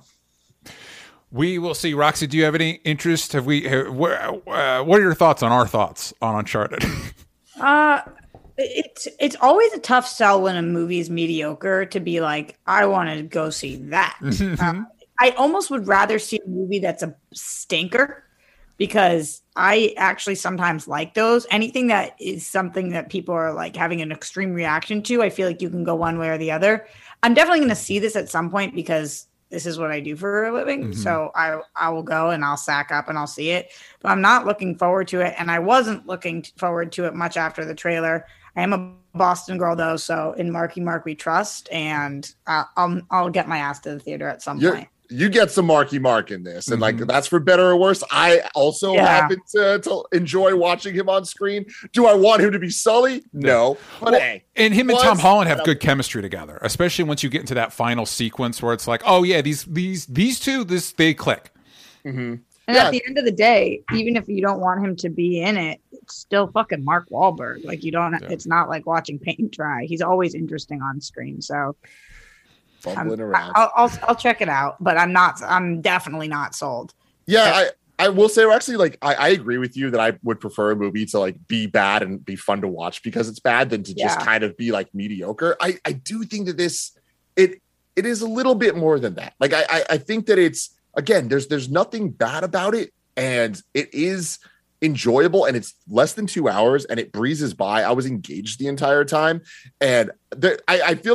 We will see. Roxy, do you have any interest? Have we, uh, what are your thoughts on our thoughts on Uncharted? uh, It's it's always a tough sell when a movie is mediocre to be like, I want to go see that. uh, I almost would rather see a movie that's a stinker because I actually sometimes like those. Anything that is something that people are like having an extreme reaction to, I feel like you can go one way or the other. I'm definitely going to see this at some point because this is what I do for a living. Mm-hmm. So I I will go and I'll sack up and I'll see it. But I'm not looking forward to it. And I wasn't looking forward to it much after the trailer. I am a Boston girl, though, so in Marky Mark we trust, and uh, I'll I'll get my ass to the theater at some You're, point. You get some Marky Mark in this, and mm-hmm. like that's for better or worse. I also yeah. happen to, to enjoy watching him on screen. Do I want him to be Sully? No, but well, hey, and him and Tom Holland have good chemistry together, especially once you get into that final sequence where it's like, oh yeah, these these these two, this they click. Mm-hmm. And yeah. at the end of the day, even if you don't want him to be in it, it's still fucking Mark Wahlberg. Like you don't, yeah. it's not like watching paint dry. He's always interesting on screen. So bumbling around. I'll, I'll, I'll check it out, but I'm not, I'm definitely not sold. Yeah. I, I will say actually, like, I, I agree with you that I would prefer a movie to like be bad and be fun to watch because it's bad than to yeah. just kind of be like mediocre. I, I do think that this, it, it is a little bit more than that. Like, I, I, I think that it's, again, there's there's nothing bad about it, and it is enjoyable, and it's less than two hours, and it breezes by. I was engaged the entire time, and there, I, I feel like it's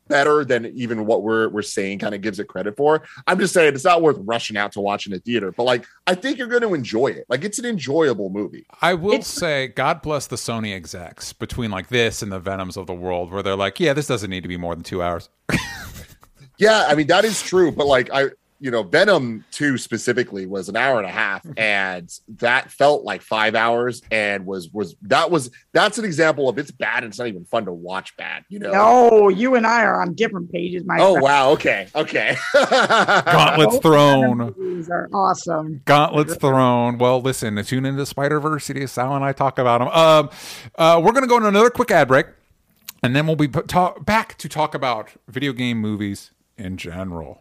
better than even what we're we're saying kind of gives it credit for. I'm just saying it's not worth rushing out to watch in a theater, but like I think you're going to enjoy it. Like it's an enjoyable movie. I will It's- say, God bless the Sony execs between like this and the Venoms of the world, where they're like, yeah, this doesn't need to be more than two hours. Yeah, I mean that is true, but like I you know, Venom two specifically was an hour and a half, and that felt like five hours and was was that was that's an example of it's bad and it's not even fun to watch bad, you know. No, you and I are on different pages, my Oh friend. wow, okay, okay. Gauntlets Both thrown. of them movies are awesome. Gauntlets thrown. Well, listen, tune into Spider-Verse. Sal and I talk about them. Um, uh, we're going to go on another quick ad break, and then we'll be p- talk, back to talk about video game movies in general.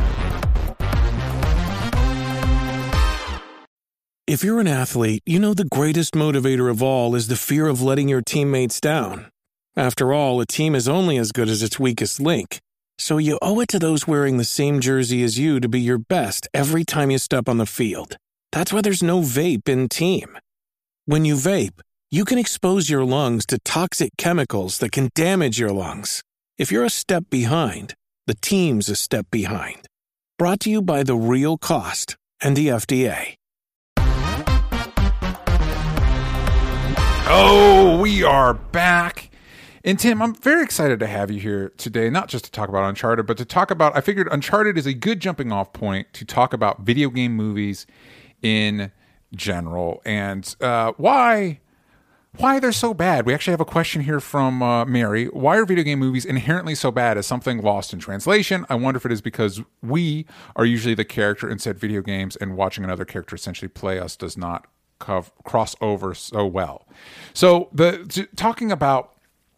If you're an athlete, you know the greatest motivator of all is the fear of letting your teammates down. After all, a team is only as good as its weakest link. So you owe it to those wearing the same jersey as you to be your best every time you step on the field. That's why there's no vape in team. When you vape, you can expose your lungs to toxic chemicals that can damage your lungs. If you're a step behind, the team's a step behind. Brought to you by The Real Cost and the F D A. Oh, we are back. And Tim, I'm very excited to have you here today, not just to talk about Uncharted, but to talk about, I figured Uncharted is a good jumping off point to talk about video game movies in general and uh, why why they're so bad. We actually have a question here from uh, Mary. Why are video game movies inherently so bad? Is something lost in translation? I wonder if it is because we are usually the character in said video games and watching another character essentially play us does not cross over so well. So the t- talking about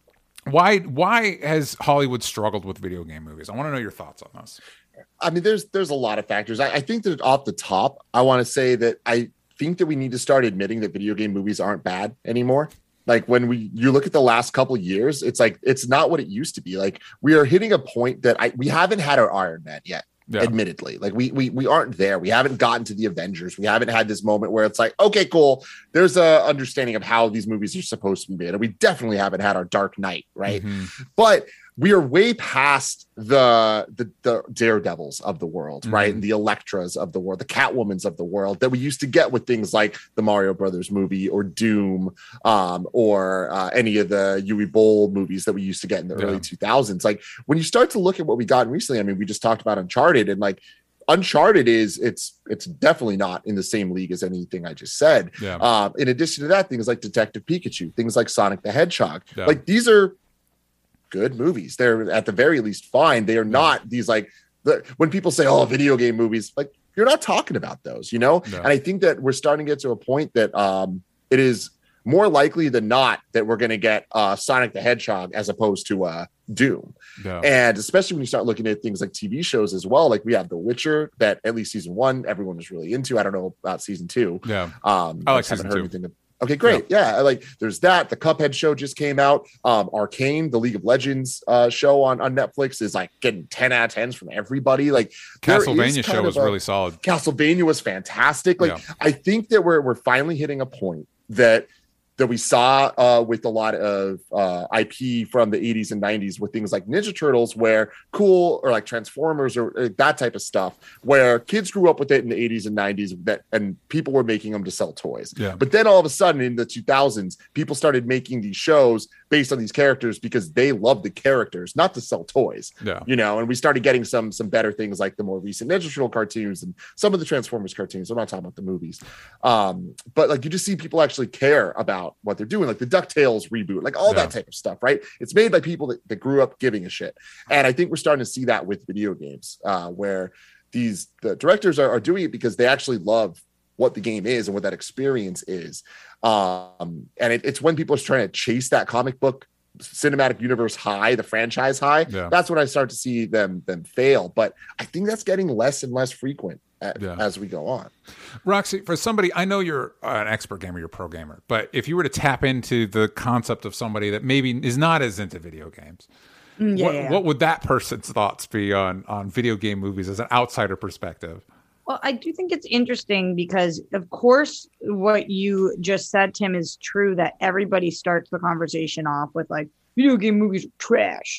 why why has Hollywood struggled with video game movies? I want to know your thoughts on this. I mean, there's there's a lot of factors. I, I think that off the top, I want to say that I think that we need to start admitting that video game movies aren't bad anymore. Like when we you look at the last couple years, it's like it's not what it used to be. Like we are hitting a point that I we haven't had our Iron Man yet. Yeah. Admittedly, like we we we aren't there. We haven't gotten to the Avengers. We haven't had this moment where it's like, okay, cool. There's a understanding of how these movies are supposed to be made, and we definitely haven't had our Dark Knight, right? Mm-hmm. But we are way past the the, the Daredevils of the world, mm-hmm. right? And the Electras of the world, the Catwomans of the world that we used to get with things like the Mario Brothers movie or Doom, um, or uh, any of the Uwe Boll movies that we used to get in the yeah. early two thousands. Like when you start to look at what we got recently, I mean, we just talked about Uncharted, and like Uncharted is it's it's definitely not in the same league as anything I just said. Yeah. Um, in addition to that, things like Detective Pikachu, things like Sonic the Hedgehog, yeah. like these are good movies. They're at the very least fine. They are not these like the, when people say, oh, video game movies, like you're not talking about those, you know? No. And I think that we're starting to get to a point that um, it is more likely than not that we're going to get uh, Sonic the Hedgehog as opposed to uh, Doom. No. And especially when you start looking at things like T V shows as well, like we have The Witcher that at least season one, everyone was really into. I don't know about season two. Yeah. Um, I like season two. Anything Okay, great. Yeah. yeah, like there's that. The Cuphead show just came out. Um, Arcane, the League of Legends uh, show on, on Netflix is like getting ten out of tens from everybody. Like Castlevania show was a, really solid. Castlevania was fantastic. Like yeah. I think that we're we're finally hitting a point that that we saw uh, with a lot of uh, I P from the eighties and nineties with things like Ninja Turtles, where cool, or like Transformers or, or that type of stuff, where kids grew up with it in the eighties and nineties that, and people were making them to sell toys. Yeah. But then all of a sudden in the two thousands, people started making these shows based on these characters because they love the characters, not to sell toys. Yeah. You know, and we started getting some some better things like the more recent Ninja Turtle cartoons and some of the Transformers cartoons. I'm not talking about the movies. Um, but like you just see people actually care about what they're doing, like the DuckTales reboot, like all yeah. that type of stuff, right? It's made by people that, that grew up giving a shit. And I think we're starting to see that with video games, uh, where these the directors are, are doing it because they actually love what the game is and what that experience is. Um, and it, it's when people are trying to chase that comic book cinematic universe high, the franchise high, yeah. that's when I start to see them them fail. But I think that's getting less and less frequent at, yeah. as we go on. Roxy, for somebody, I know you're an expert gamer, you're a pro gamer, but if you were to tap into the concept of somebody that maybe is not as into video games, yeah. what, what would that person's thoughts be on on video game movies as an outsider perspective? Well, I do think it's interesting because, of course, what you just said, Tim, is true that everybody starts the conversation off with like, video game movies are trash.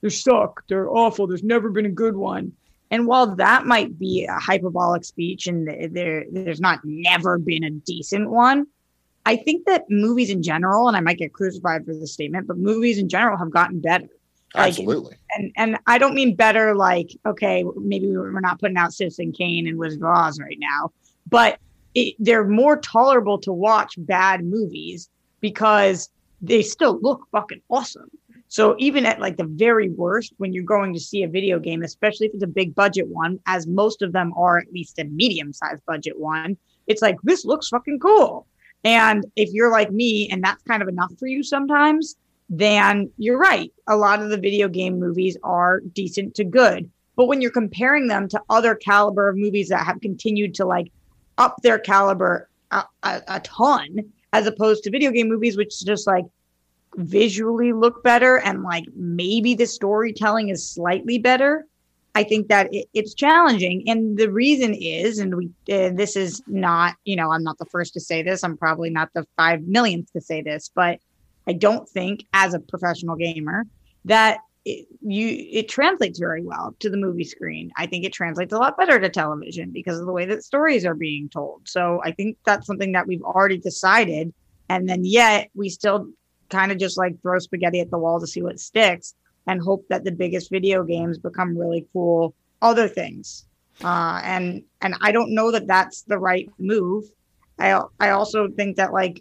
they suck, they're awful, there's never been a good one. And while that might be a hyperbolic speech and there there's not never been a decent one, I think that movies in general, and I might get crucified for this statement, but movies in general have gotten better. Like, Absolutely. And and I don't mean better like, okay, maybe we're not putting out Citizen Kane and Wizard of Oz right now, but it, they're more tolerable to watch bad movies because they still look fucking awesome. So even at like the very worst, when you're going to see a video game, especially if it's a big budget one, as most of them are at least a medium-sized budget one, it's like, this looks fucking cool. And if you're like me and that's kind of enough for you sometimes, then you're right. A lot of the video game movies are decent to good. But when you're comparing them to other caliber of movies that have continued to like up their caliber a, a, a ton, as opposed to video game movies, which just like visually look better and like maybe the storytelling is slightly better, I think that it, it's challenging. And the reason is, and we, uh, this is not, you know, I'm not the first to say this. I'm probably not the five millionth to say this, but I don't think as a professional gamer that it, you, it translates very well to the movie screen. I think it translates a lot better to television because of the way that stories are being told. So I think that's something that we've already decided. And then yet we still kind of just like throw spaghetti at the wall to see what sticks and hope that the biggest video games become really cool other things. Uh, and and I don't know that that's the right move. I I also think that like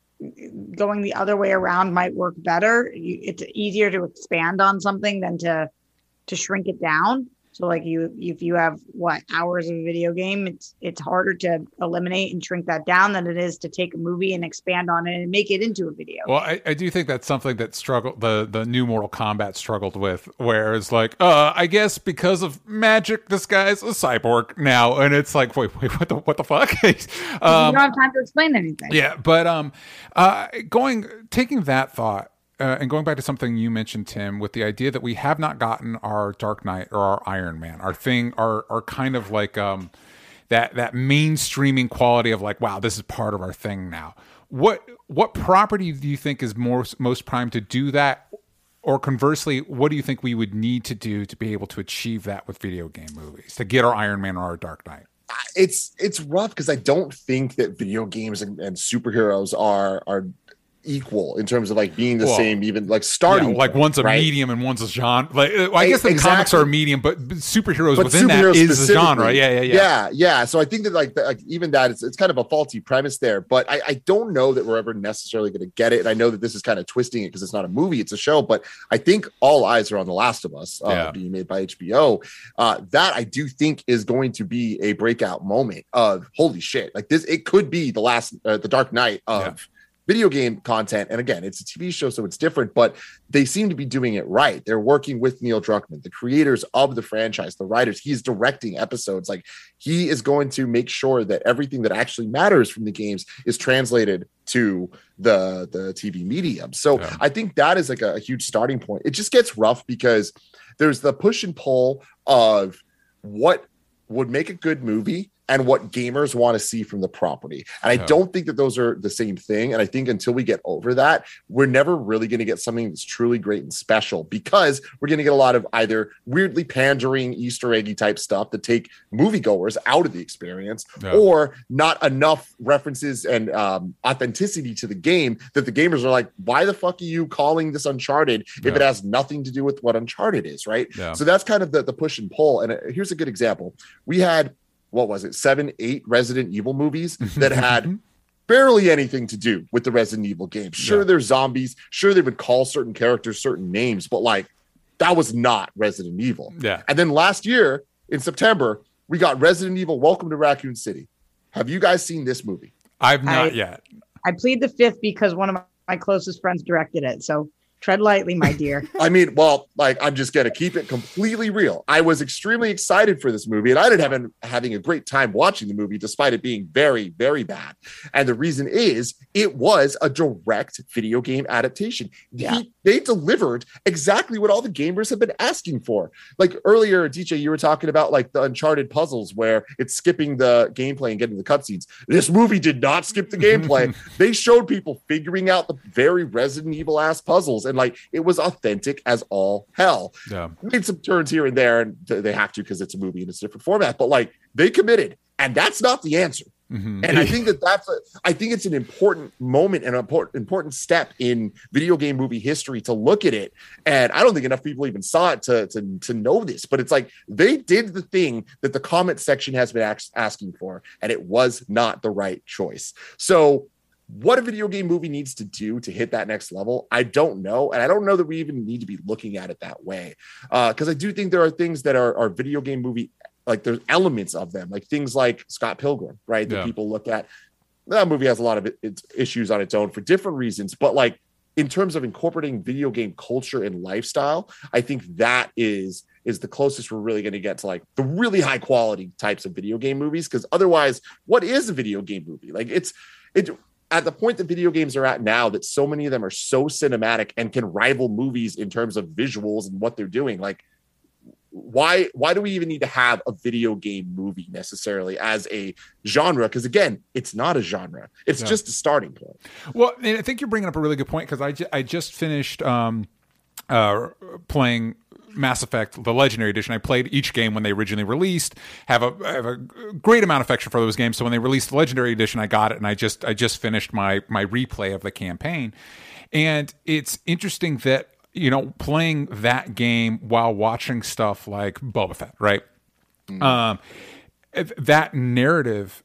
going the other way around might work better. You, it's easier to expand on something than to to shrink it down. So like you, if you have what hours of a video game, it's it's harder to eliminate and shrink that down than it is to take a movie and expand on it and make it into a video. Well, I, I do think that's something that struggled the the new Mortal Kombat struggled with, where it's like, uh, I guess because of magic, this guy's a cyborg now, and it's like, wait, wait, what the what the fuck? um, you don't have time to explain anything. Yeah, but um, uh, going taking that thought. Uh, and going back to something you mentioned, Tim, with the idea that we have not gotten our Dark Knight or our Iron Man, our thing, our our kind of like um, that that mainstreaming quality of like, wow, this is part of our thing now. What what property do you think is more most primed to do that? Or conversely, what do you think we would need to do to be able to achieve that with video game movies, to get our Iron Man or our Dark Knight? It's it's rough because I don't think that video games and, and superheroes are are equal in terms of like being the well, same, even like starting yeah, like point, one's a right? medium and one's a genre. Like I guess the exactly. comics are a medium, but superheroes but within superheroes that is a genre. Yeah, yeah, yeah, yeah, yeah. So I think that like, the, like even that it's it's kind of a faulty premise there. But I, I don't know that we're ever necessarily going to get it. And I know that this is kind of twisting it because it's not a movie, it's a show. But I think all eyes are on The Last of Us uh, yeah. being made by H B O. Uh, that I do think is going to be a breakout moment of holy shit. Like this, it could be the last, uh, the Dark Knight of. Yeah. video game content. And again, it's a T V show, so it's different, but they seem to be doing it right. They're working with Neil Druckmann, the creators of the franchise, the writers. He's directing episodes. Like he is going to make sure that everything that actually matters from the games is translated to the, the T V medium. So yeah. I think that is like a, a huge starting point. It just gets rough because there's the push and pull of what would make a good movie and what gamers want to see from the property. And I yeah. don't think that those are the same thing. And I think until we get over that, we're never really going to get something that's truly great and special because we're going to get a lot of either weirdly pandering Easter eggy type stuff that take moviegoers out of the experience yeah. or not enough references and um, authenticity to the game that the gamers are like, why the fuck are you calling this Uncharted yeah. if it has nothing to do with what Uncharted is, right? Yeah. So that's kind of the, the push and pull. And here's a good example. We had what was it, seven, eight Resident Evil movies that had barely anything to do with the Resident Evil games. Sure, yeah. they're zombies. Sure, they would call certain characters certain names, but like that was not Resident Evil. Yeah. And then last year in September, we got Resident Evil Welcome to Raccoon City. Have you guys seen this movie? I've not I, yet. I plead the fifth because one of my closest friends directed it. So tread lightly, my dear. I mean, well, like, I'm just going to keep it completely real. I was extremely excited for this movie, and I ended up having, having a great time watching the movie, despite it being very, very bad. And the reason is it was a direct video game adaptation. Yeah. He, they delivered exactly what all the gamers have been asking for. Like earlier, D J, you were talking about like the Uncharted puzzles where it's skipping the gameplay and getting the cutscenes. This movie did not skip the gameplay. They showed people figuring out the very Resident Evil ass puzzles themselves. And like, it was authentic as all hell. Yeah. Made some turns here and there, and they have to because it's a movie and it's a different format, but like they committed, and that's not the answer. Mm-hmm. And I think that that's a, I think it's an important moment and an important important step in video game movie history to look at it. And I don't think enough people even saw it to to, to know this, but it's like they did the thing that the comment section has been ask, asking for, and it was not the right choice. So what a video game movie needs to do to hit that next level, I don't know. And I don't know that we even need to be looking at it that way. Uh, because I do think there are things that are, are video game movie, like there's elements of them, like things like Scott Pilgrim, right? That yeah. people look at. That movie has a lot of it, its issues on its own for different reasons. But like in terms of incorporating video game culture and lifestyle, I think that is is the closest we're really going to get to like the really high quality types of video game movies. Because otherwise, what is a video game movie? Like it's it at the point that video games are at now, that so many of them are so cinematic and can rival movies in terms of visuals and what they're doing. Like, why why do we even need to have a video game movie necessarily as a genre? Because again, it's not a genre. It's yeah. just a starting point. Well, and I think you're bringing up a really good point, because I, ju- I just finished um, uh, playing Mass Effect, the Legendary Edition. I played each game when they originally released. Have a have a great amount of affection for those games. So when they released the Legendary Edition, I got it, and I just I just finished my my replay of the campaign. And it's interesting that, you know, playing that game while watching stuff like Boba Fett, right? Mm. Um, that narrative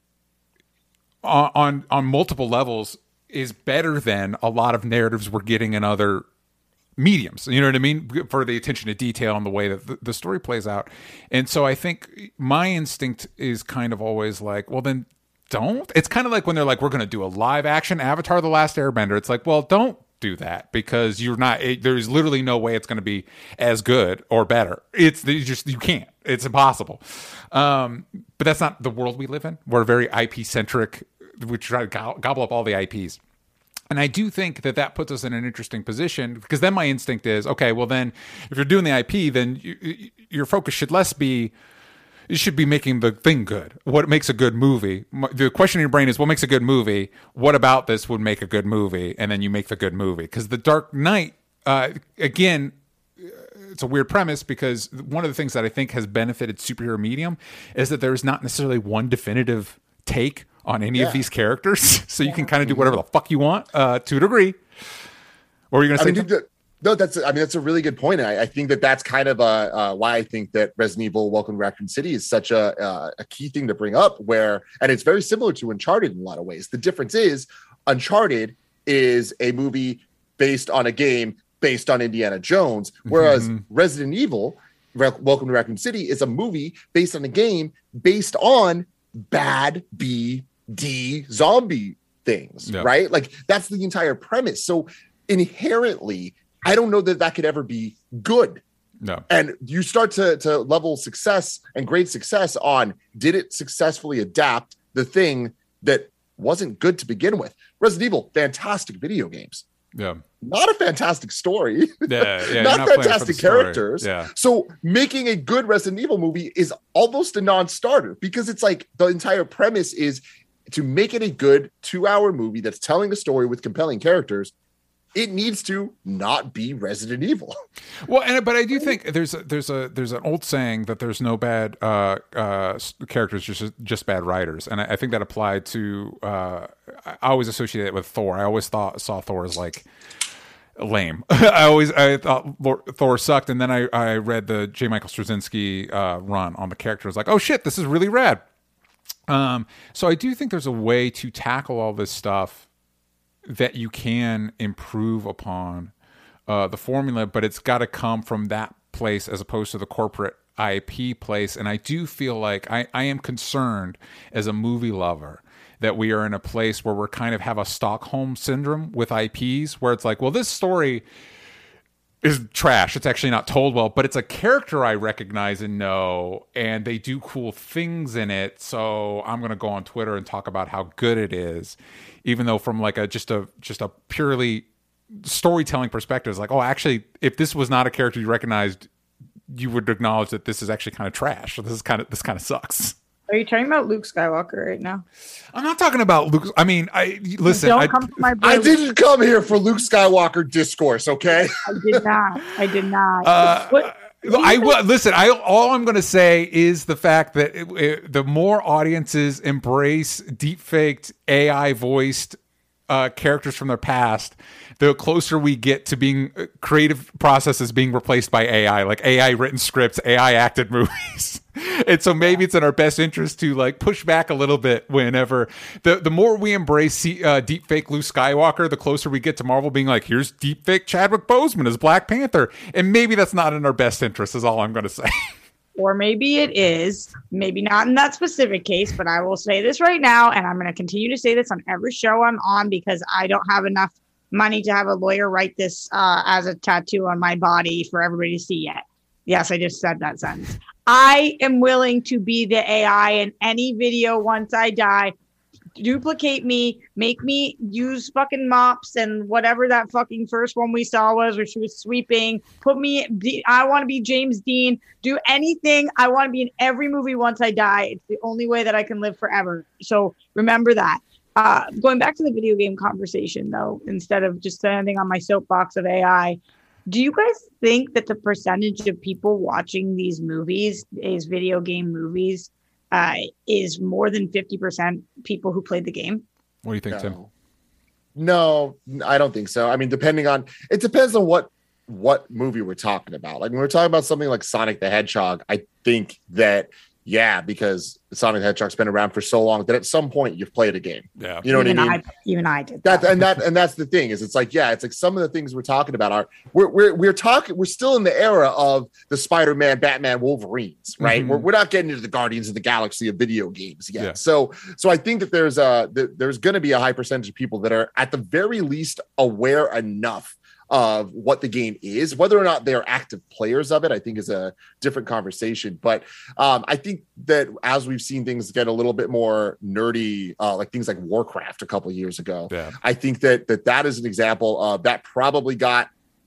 on, on on multiple levels is better than a lot of narratives we're getting in other mediums. You know what I mean? For the attention to detail and the way that the, the story plays out. And so I think my instinct is kind of always like, well, then don't. It's kind of like when they're like, we're going to do a live action Avatar: The Last Airbender. It's like, well, don't do that, because you're not, it, there's literally no way it's going to be as good or better. It's you just, you can't, it's impossible. Um, but that's not the world we live in. We're very I P centric. We try to go- gobble up all the I Ps. And I do think that that puts us in an interesting position, because then my instinct is, okay, well then if you're doing the I P, then you, your focus should less be, you should be making the thing good. What makes a good movie? The question in your brain is, what makes a good movie? What about this would make a good movie? And then you make the good movie. Because The Dark Knight, uh, again, it's a weird premise, because one of the things that I think has benefited superhero medium is that there's not necessarily one definitive take on any yeah. of these characters. So you can kind of do whatever the fuck you want uh, to a degree. What were you going to say? I mean, No, that's, I mean, that's a really good point. I, I think that that's kind of uh, uh, why I think that Resident Evil Welcome to Raccoon City is such a, uh, a key thing to bring up, where, and it's very similar to Uncharted in a lot of ways. The difference is Uncharted is a movie based on a game based on Indiana Jones, whereas mm-hmm. Resident Evil Re- Welcome to Raccoon City is a movie based on a game based on bad B D zombie things, yeah. right? Like that's the entire premise. So inherently, I don't know that that could ever be good. No. And you start to, to level success and great success on, did it successfully adapt the thing that wasn't good to begin with? Resident Evil, fantastic video games. Yeah. Not a fantastic story. Yeah, yeah, not, not fantastic characters. Yeah. So making a good Resident Evil movie is almost a non-starter, because it's like the entire premise is to make it a good two-hour movie that's telling a story with compelling characters. It needs to not be Resident Evil. Well, and but I do think there's a, there's a there's an old saying that there's no bad uh, uh, characters, just just bad writers, and I, I think that applied to. Uh, I always associate it with Thor. I always thought saw Thor as like lame. I always I thought Thor sucked, and then I I read the J. Michael Straczynski uh, run on the character. I was like, oh shit, this is really rad. Um, so I do think there's a way to tackle all this stuff that you can improve upon uh, the formula, but it's got to come from that place as opposed to the corporate I P place. And I do feel like I, I am concerned as a movie lover that we are in a place where we're kind of have a Stockholm syndrome with I Ps, where it's like, well, this story is trash. It's actually not told well, but it's a character I recognize and know, and they do cool things in it. So I'm going to go on Twitter and talk about how good it is, even though from like a just a just a purely storytelling perspective, it's like, oh, actually, if this was not a character you recognized, you would acknowledge that this is actually kind of trash. So this is kind of this kind of sucks. Are you talking about Luke Skywalker right now? I'm not talking about Luke. I mean, I listen. Don't I, come for my I didn't come here for Luke Skywalker discourse, okay? I did not. I did not. Uh, what, I will listen. I all I'm going to say is the fact that it, it, the more audiences embrace deep-faked A I voiced uh, characters from their past, the closer we get to being uh, creative processes being replaced by A I, like A I written scripts, A I acted movies. And so maybe it's in our best interest to like push back a little bit whenever the, the more we embrace uh, deep fake Luke Skywalker, the closer we get to Marvel being like, here's deep fake Chadwick Boseman as Black Panther. And maybe that's not in our best interest is all I'm going to say. Or maybe it is, maybe not in that specific case, but I will say this right now. And I'm going to continue to say this on every show I'm on because I don't have enough money to have a lawyer write this uh, as a tattoo on my body for everybody to see yet. Yes, I just said that sentence. I am willing to be the A I in any video once I die. Duplicate me, make me use fucking mops and whatever that fucking first one we saw was where she was sweeping. Put me, I want to be James Dean. Do anything. I want to be in every movie once I die. It's the only way that I can live forever. So remember that. Uh, going back to the video game conversation, though, instead of just standing on my soapbox of A I, do you guys think that the percentage of people watching these movies, these video game movies, uh, is more than fifty percent people who played the game? What do you think, no. Tim? No, I don't think so. I mean, depending on, it depends on what what movie we're talking about. Like when we're talking about something like Sonic the Hedgehog, I think that, yeah, because Sonic the Hedgehog's been around for so long that at some point you've played a game. Yeah. You know even what I mean? I, even I did that. that. And that, and that's the thing is it's like, yeah, it's like some of the things we're talking about are we're, we're, we're talking, we're still in the era of the Spider-Man, Batman, Wolverines, right? Mm-hmm. We're, we're not getting into the Guardians of the Galaxy of video games yet. Yeah. So, so I think that there's a, that there's going to be a high percentage of people that are at the very least aware enough of what the game is. Whether or not they're active players of it, I think is a different conversation. But um, I think that as we've seen things get a little bit more nerdy, uh, like things like Warcraft a couple of years ago, yeah. I think that that that is an example of that probably got,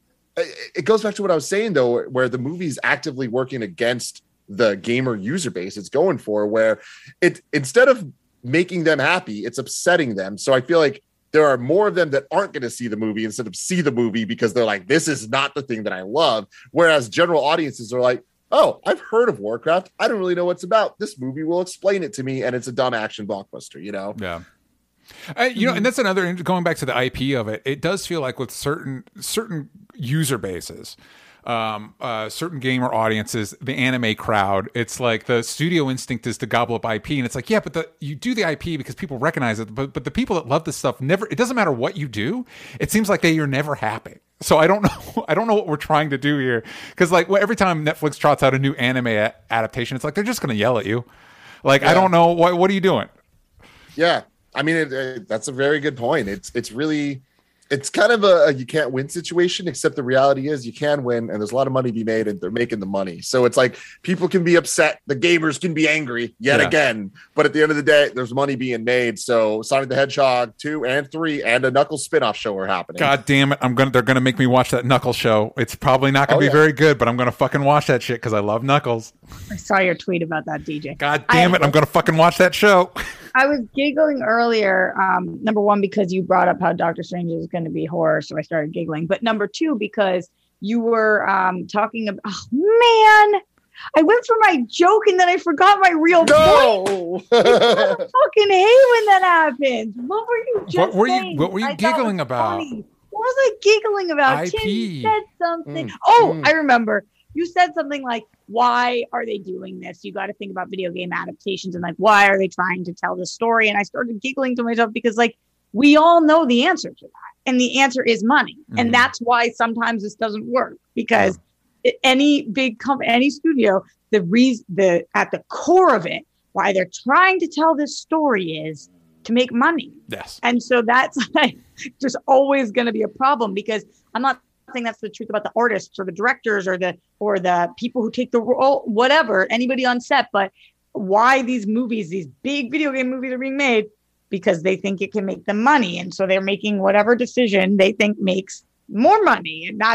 it goes back to what I was saying though, where the movie's actively working against the gamer user base it's going for, where it, instead of making them happy, it's upsetting them. So I feel like there are more of them that aren't going to see the movie instead of see the movie because they're like, this is not the thing that I love. Whereas general audiences are like, oh, I've heard of Warcraft. I don't really know what's about. This movie will explain it to me. And it's a dumb action blockbuster, you know? Yeah. Uh, you know, and that's another, going back to the I P of it, it does feel like with certain, certain user bases, um uh certain gamer audiences, the anime crowd, it's like the studio instinct is to gobble up I P, and it's like, yeah, but the you do the I P because people recognize it, but but the people that love this stuff never, it doesn't matter what you do, it seems like they you're never happy. So I don't know I don't know what we're trying to do here, because like every time Netflix trots out a new anime a- adaptation, it's like they're just gonna yell at you. Like, yeah. I don't know what what are you doing? Yeah, I mean it, it, that's a very good point. It's it's really It's kind of a, a you can't win situation, except the reality is you can win, and there's a lot of money to be made, and they're making the money. So it's like people can be upset, the gamers can be angry yet yeah. again, but at the end of the day, there's money being made. So Sonic the Hedgehog two and three and a Knuckles spinoff show are happening. God damn it! I'm gonna they're gonna make me watch that Knuckles show. It's probably not gonna oh, be yeah. very good, but I'm gonna fucking watch that shit because I love Knuckles. I saw your tweet about that, D J. God damn I, it! I'm gonna fucking watch that show. I was giggling earlier, um, number one, because you brought up how Doctor Strange is going to be horror, so I started giggling. But number two, because you were um, talking about, oh, man, I went for my joke and then I forgot my real no! point. I fucking hate when that happens. What were you just what were saying? You, what were you I giggling about? Funny. What was I giggling about? I P. Tim, you said something. Mm, oh, mm. I remember. You said something like, why are they doing this? You got to think about video game adaptations and like, why are they trying to tell this story? And I started giggling to myself because like, we all know the answer to that. And the answer is money. Mm-hmm. And that's why sometimes this doesn't work, because yeah. any big company, any studio, the reason, the at the core of it, why they're trying to tell this story is to make money. Yes. And so that's like just always going to be a problem, because I'm not saying that's the truth about the artists or the directors or the or the people who take the role, whatever, anybody on set, but why these movies, these big video game movies are being made, because they think it can make them money. And so they're making whatever decision they think makes more money. And that's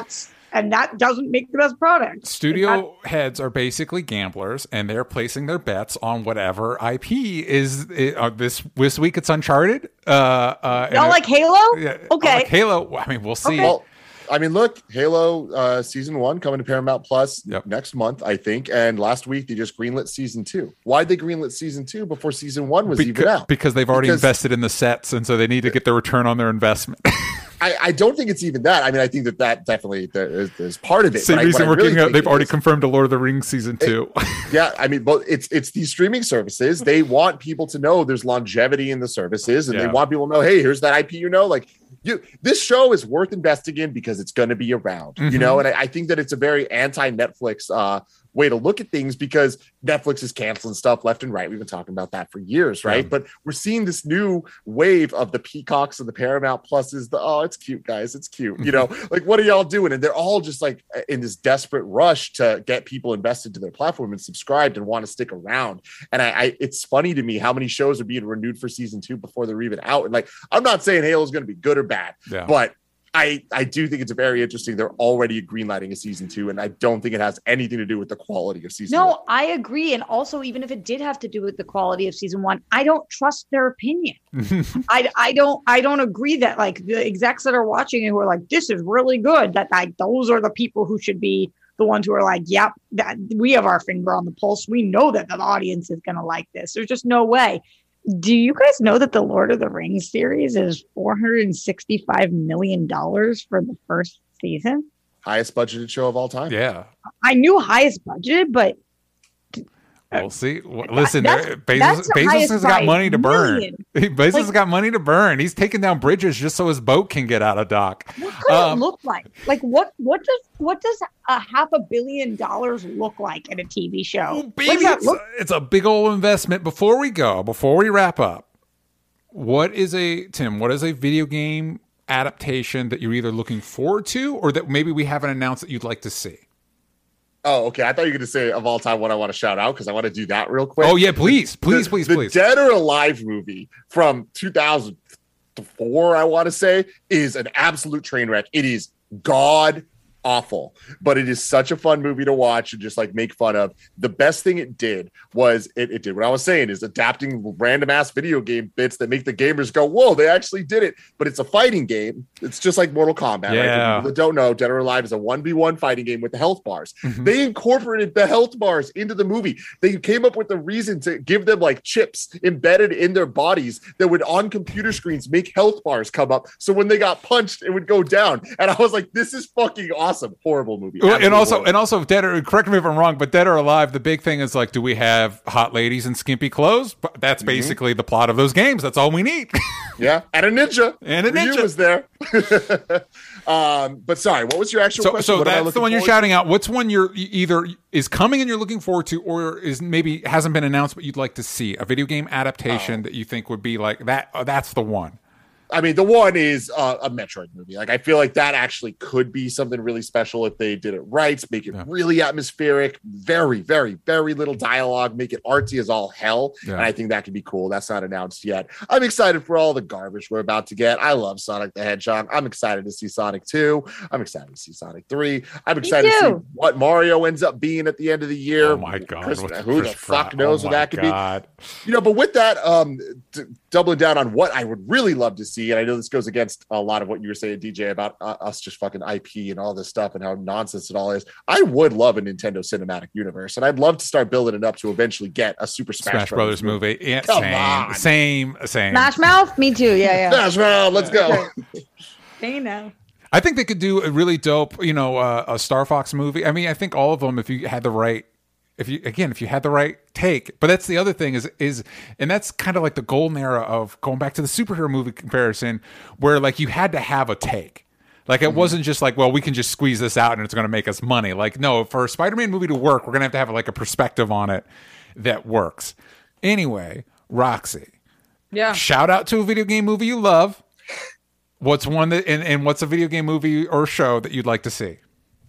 and that doesn't make the best product. Studio heads are basically gamblers, and they're placing their bets on whatever I P is uh, this this week. It's Uncharted. Uh, uh, Y'all like Halo? Yeah, okay, like Halo. I mean, we'll see. Okay. Well, I mean, look, Halo uh, season one coming to Paramount Plus yep. next month, I think. And last week they just greenlit season two. Why'd they greenlit season two before season one was because, even out? Because they've already because, invested in the sets, and so they need to get the return on their investment. I, I don't think it's even that. I mean, I think that that definitely is, is part of it. Same but reason I, we're really getting out. They've already is, confirmed a Lord of the Rings season two. It, yeah, I mean, but it's it's these streaming services. They want people to know there's longevity in the services, and yeah. they want people to know, hey, here's that I P. You know, like. You, this show is worth investing in because it's going to be around, mm-hmm. you know, and I, I think that it's a very anti-Netflix uh, way to look at things because Netflix is canceling stuff left and right. We've been talking about that for years, right? Yeah. But we're seeing this new wave of the Peacocks and the Paramount Pluses. The oh, it's cute, guys, it's cute. You know, like what are y'all doing? And they're all just like in this desperate rush to get people invested to their platform and subscribed and want to stick around. And I, I it's funny to me how many shows are being renewed for season two before they're even out. And like, I'm not saying Halo is going to be good or bad, yeah. but I, I do think it's very interesting. They're already greenlighting a season two, and I don't think it has anything to do with the quality of season no, one. I agree. And also, even if it did have to do with the quality of season one, I don't trust their opinion. I, I don't I don't agree that like the execs that are watching it who are like, this is really good, that like those are the people who should be the ones who are like, yep, that we have our finger on the pulse. We know that the audience is going to like this. There's just no way. Do you guys know that the Lord of the Rings series is four hundred sixty-five million dollars for the first season? Highest budgeted show of all time. Yeah. I knew highest budget, but we'll see. Listen, that's, Bezos, that's Bezos has got money to burn. million. Bezos like, has got money to burn. He's taking down bridges just so his boat can get out of dock. What could um, it look like? Like what? What does what does a half a billion dollars look like in a T V show? Oh, baby, it's, a, it's a big old investment. Before we go, before we wrap up, what is a Tim? What is a video game adaptation that you're either looking forward to, or that maybe we haven't announced that you'd like to see? Oh, okay. I thought you were going to say of all time what I want to shout out because I want to do that real quick. Oh, yeah, please, please, the, please, the please. The Dead or Alive movie from two thousand four, I want to say, is an absolute train wreck. It is god awful, but it is such a fun movie to watch and just like make fun of. The best thing it did was it, it did what I was saying is adapting random ass video game bits that make the gamers go, whoa, they actually did it. But it's a fighting game. It's just like Mortal Kombat. Yeah. Right? For people that don't know, Dead or Alive is a one v one fighting game with the health bars. Mm-hmm. They incorporated the health bars into the movie. They came up with a reason to give them like chips embedded in their bodies that would on computer screens make health bars come up. So when they got punched, it would go down. And I was like, this is fucking awesome. Awesome, horrible movie. Absolutely and also, horrible. and also, Dead or correct me if I'm wrong, but Dead or Alive, the big thing is like, do we have hot ladies in skimpy clothes? But that's basically mm-hmm. the plot of those games. That's all we need. Yeah, and a ninja, and a ninja Ryu was there. um, but sorry, what was your actual so, question? So what that's the one you're shouting out. What's one you're either is coming and you're looking forward to, or is maybe hasn't been announced but you'd like to see a video game adaptation oh. that you think would be like that? Oh, that's the one. I mean, the one is uh, a Metroid movie. Like, I feel like that actually could be something really special if they did it right, make it yeah. really atmospheric, very, very, very little dialogue, make it artsy as all hell. Yeah. And I think that could be cool. That's not announced yet. I'm excited for all the garbage we're about to get. I love Sonic the Hedgehog. I'm excited to see Sonic two. I'm excited to see Sonic three. I'm excited to see what Mario ends up being at the end of the year. Oh my God. Chris, who Chris the fuck knows oh what that could God. be? You know, but with that, um, t- doubling down on what I would really love to see, and I know this goes against a lot of what you were saying, D J, about uh, us just fucking I P and all this stuff and how nonsense it all is. I would love a Nintendo Cinematic Universe, and I'd love to start building it up to eventually get a Super Smash, Smash Brothers, Brothers movie. movie. Yeah, Come same, on. same, same. Smash Mouth? Me too. Yeah, yeah. Smash Mouth, let's go. Hey, now. I think they could do a really dope, you know, uh, a Star Fox movie. I mean, I think all of them, if you had the right If you again, if you had the right take, but that's the other thing is is, and that's kind of like the golden era of going back to the superhero movie comparison, where like you had to have a take, like it mm-hmm. wasn't just like, well, we can just squeeze this out and it's going to make us money. Like, no, for a Spider-Man movie to work, we're gonna have to have like a perspective on it that works. Anyway, Roxy, yeah, shout out to a video game movie you love. What's one that and, and what's a video game movie or show that you'd like to see?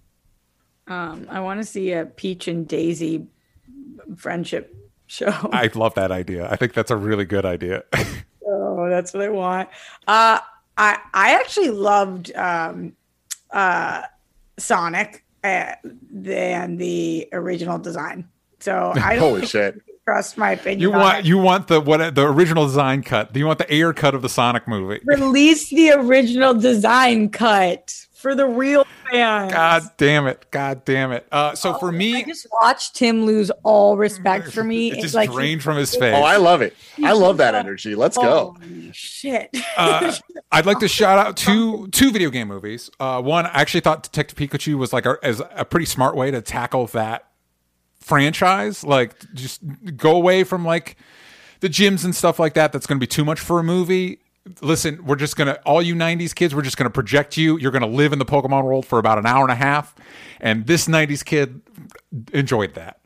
Um, I want to see a Peach and Daisy friendship show. I love that idea. I think that's a really good idea. Oh, that's what I want. Uh, I I actually loved um, uh, Sonic uh, than the original design. So I don't Holy shit. trust my opinion. You on want it. you want the what the original design cut? Do you want the air cut of the Sonic movie? Release the original design cut for the real fans. God damn it! God damn it! Uh, so for I me, just watched Tim lose all respect for me. it It's just like drained from his face. Oh, I love it. I love that energy. Let's go. Holy shit. uh, I'd like to shout out two two video game movies. Uh, one, I actually thought Detective Pikachu was like a, as a pretty smart way to tackle that franchise. Like, just go away from like the gyms and stuff like that. That's going to be too much for a movie. Listen, we're just gonna all you nineties kids. We're just gonna project you. You're gonna live in the Pokemon world for about an hour and a half, and this nineties kid enjoyed that.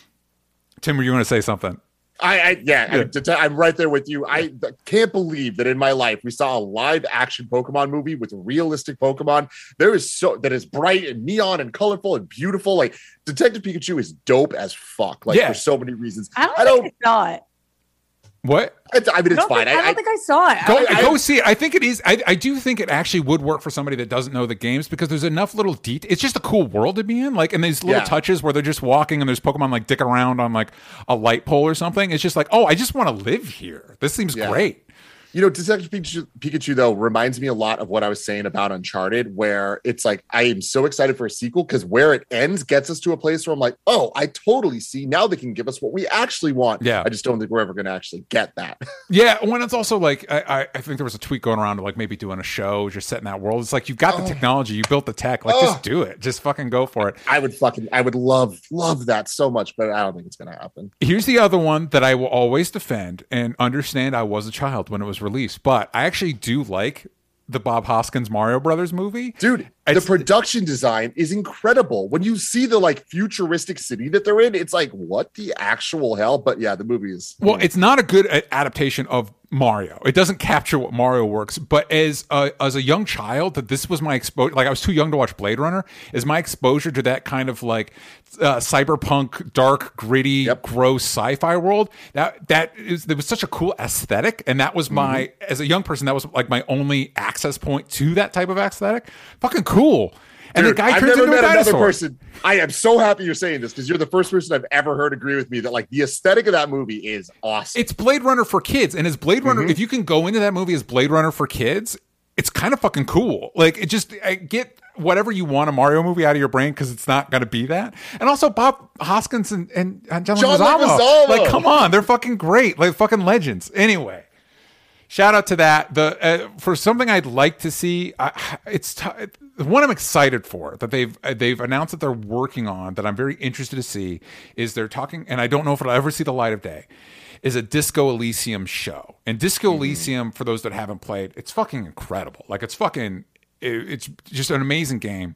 Tim, were you going to say something? I, I yeah, Yeah. I'm, det- I'm right there with you. I th- can't believe that in my life we saw a live action Pokemon movie with realistic Pokemon. There is so that is bright and neon and colorful and beautiful. Like Detective Pikachu is dope as fuck. Like Yeah. for so many reasons. I don't I think don't. I saw it. What? It's, I mean, I it's don't, fine. think, I I, don't I, think I saw it. Go, I, I- go see it. I think it is. I, I do think it actually would work for somebody that doesn't know the games because there's enough little detail. It's just a cool world to be in. Like, and these little Yeah. touches where they're just walking and there's Pokemon like dicking around on like a light pole or something. It's just like, oh, I just want to live here. This seems Yeah. great. You know, Detective Pikachu, Pikachu, though, reminds me a lot of what I was saying about Uncharted, where it's like, I am so excited for a sequel because where it ends gets us to a place where I'm like, oh, I totally see. Now they can give us what we actually want. Yeah. I just don't think we're ever going to actually get that. Yeah, when it's also like I, I, I think there was a tweet going around of like maybe doing a show just set in that world. It's like you've got the technology, you built the tech, like Oh. just do it, just fucking go for it. I would fucking, I would love, love that so much, but I don't think it's going to happen. Here's the other one that I will always defend and understand. I was a child when it was released, but I actually do like the Bob Hoskins Mario Brothers movie. Dude, the It's- production design is incredible. When you see the like futuristic city that they're in, it's like, what the actual hell? But yeah, the movie is. Well, it's not a good a- adaptation of Mario. It doesn't capture what Mario works. But as a, as a young child, that this was my exposure. Like I was too young to watch Blade Runner. Is my exposure to that kind of like uh, cyberpunk, dark, gritty, Yep. gross sci-fi world. That that is there was such a cool aesthetic, and that was my Mm-hmm. as a young person that was like my only access point to that type of aesthetic. Fucking cool. And Dude, the guy I've turns never into a met another dinosaur. person. I am so happy you're saying this because you're the first person I've ever heard agree with me that like the aesthetic of that movie is awesome. It's Blade Runner for kids, and as Blade Runner, Mm-hmm. if you can go into that movie as Blade Runner for kids, it's kind of fucking cool. Like it just I get whatever you want a Mario movie out of your brain because it's not going to be that. And also Bob Hoskins and, and, and John, John Leguizamo. Leguizamo. Like, come on, they're fucking great, like fucking legends. Anyway. Shout out to that. The uh, for something I'd like to see, I, it's t- one I'm excited for that they've uh, they've announced that they're working on that I'm very interested to see is they're talking, and I don't know if it'll ever see the light of day. Is a Disco Elysium show, and Disco Elysium, for those that haven't played, it's fucking incredible. Like it's fucking, it, it's just an amazing game.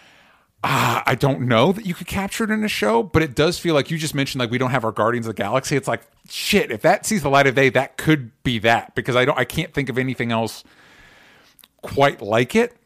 Uh, I don't know that you could capture it in a show, but it does feel like you just mentioned, like we don't have our Guardians of the Galaxy. It's like shit. If that sees the light of day, that could be that because I don't, I can't think of anything else quite like it.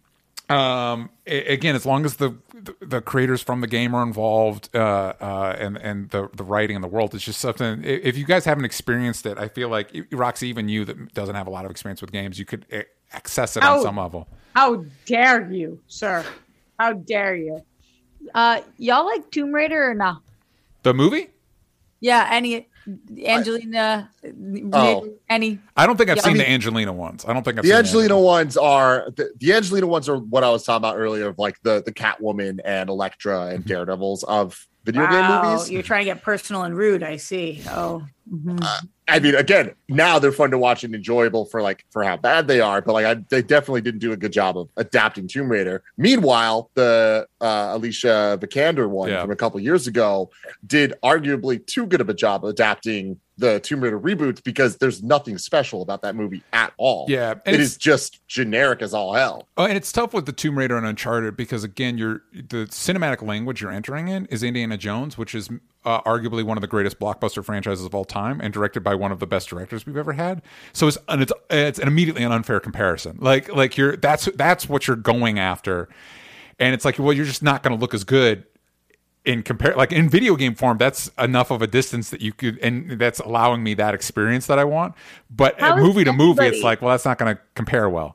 Um, a- again, as long as the, the the creators from the game are involved, uh, uh, and and the the writing in the world, it's just something. i- If you guys haven't experienced it, I feel like Roxy, even you that doesn't have a lot of experience with games, you could eh, access it on Oh. some level. How dare you, sir? How dare you? Uh, y'all like Tomb Raider or no? The movie? Yeah, any Angelina, Oh. any? I don't think I've Yeah, I seen mean- the Angelina ones. I don't think I've the seen Angelina ones are the, the Angelina ones are what I was talking about earlier of like the the Catwoman and Elektra and Daredevils of video game Wow, movies. you're trying to get personal and rude. I see. Oh, mhm. I mean, again, now they're fun to watch and enjoyable for like for how bad they are, but like I, they definitely didn't do a good job of adapting Tomb Raider. Meanwhile, the uh, Alicia Vikander one Yeah. from a couple years ago did arguably too good of a job adapting the Tomb Raider reboots because there's nothing special about that movie at all. Yeah, and it it's- is just generic as all hell. Oh, and it's tough with the Tomb Raider and Uncharted because again, you're the cinematic language you're entering in is Indiana Jones, which is uh, arguably one of the greatest blockbuster franchises of all time, and directed by one of the best directors we've ever had. So it's and it's it's an immediately an unfair comparison. Like like you're that's that's what you're going after, and it's like well, you're just not going to look as good in compare like in video game form. That's enough of a distance that you could, and that's allowing me that experience that I want. But How uh, is movie to movie, anybody- it's like well, that's not going to compare well.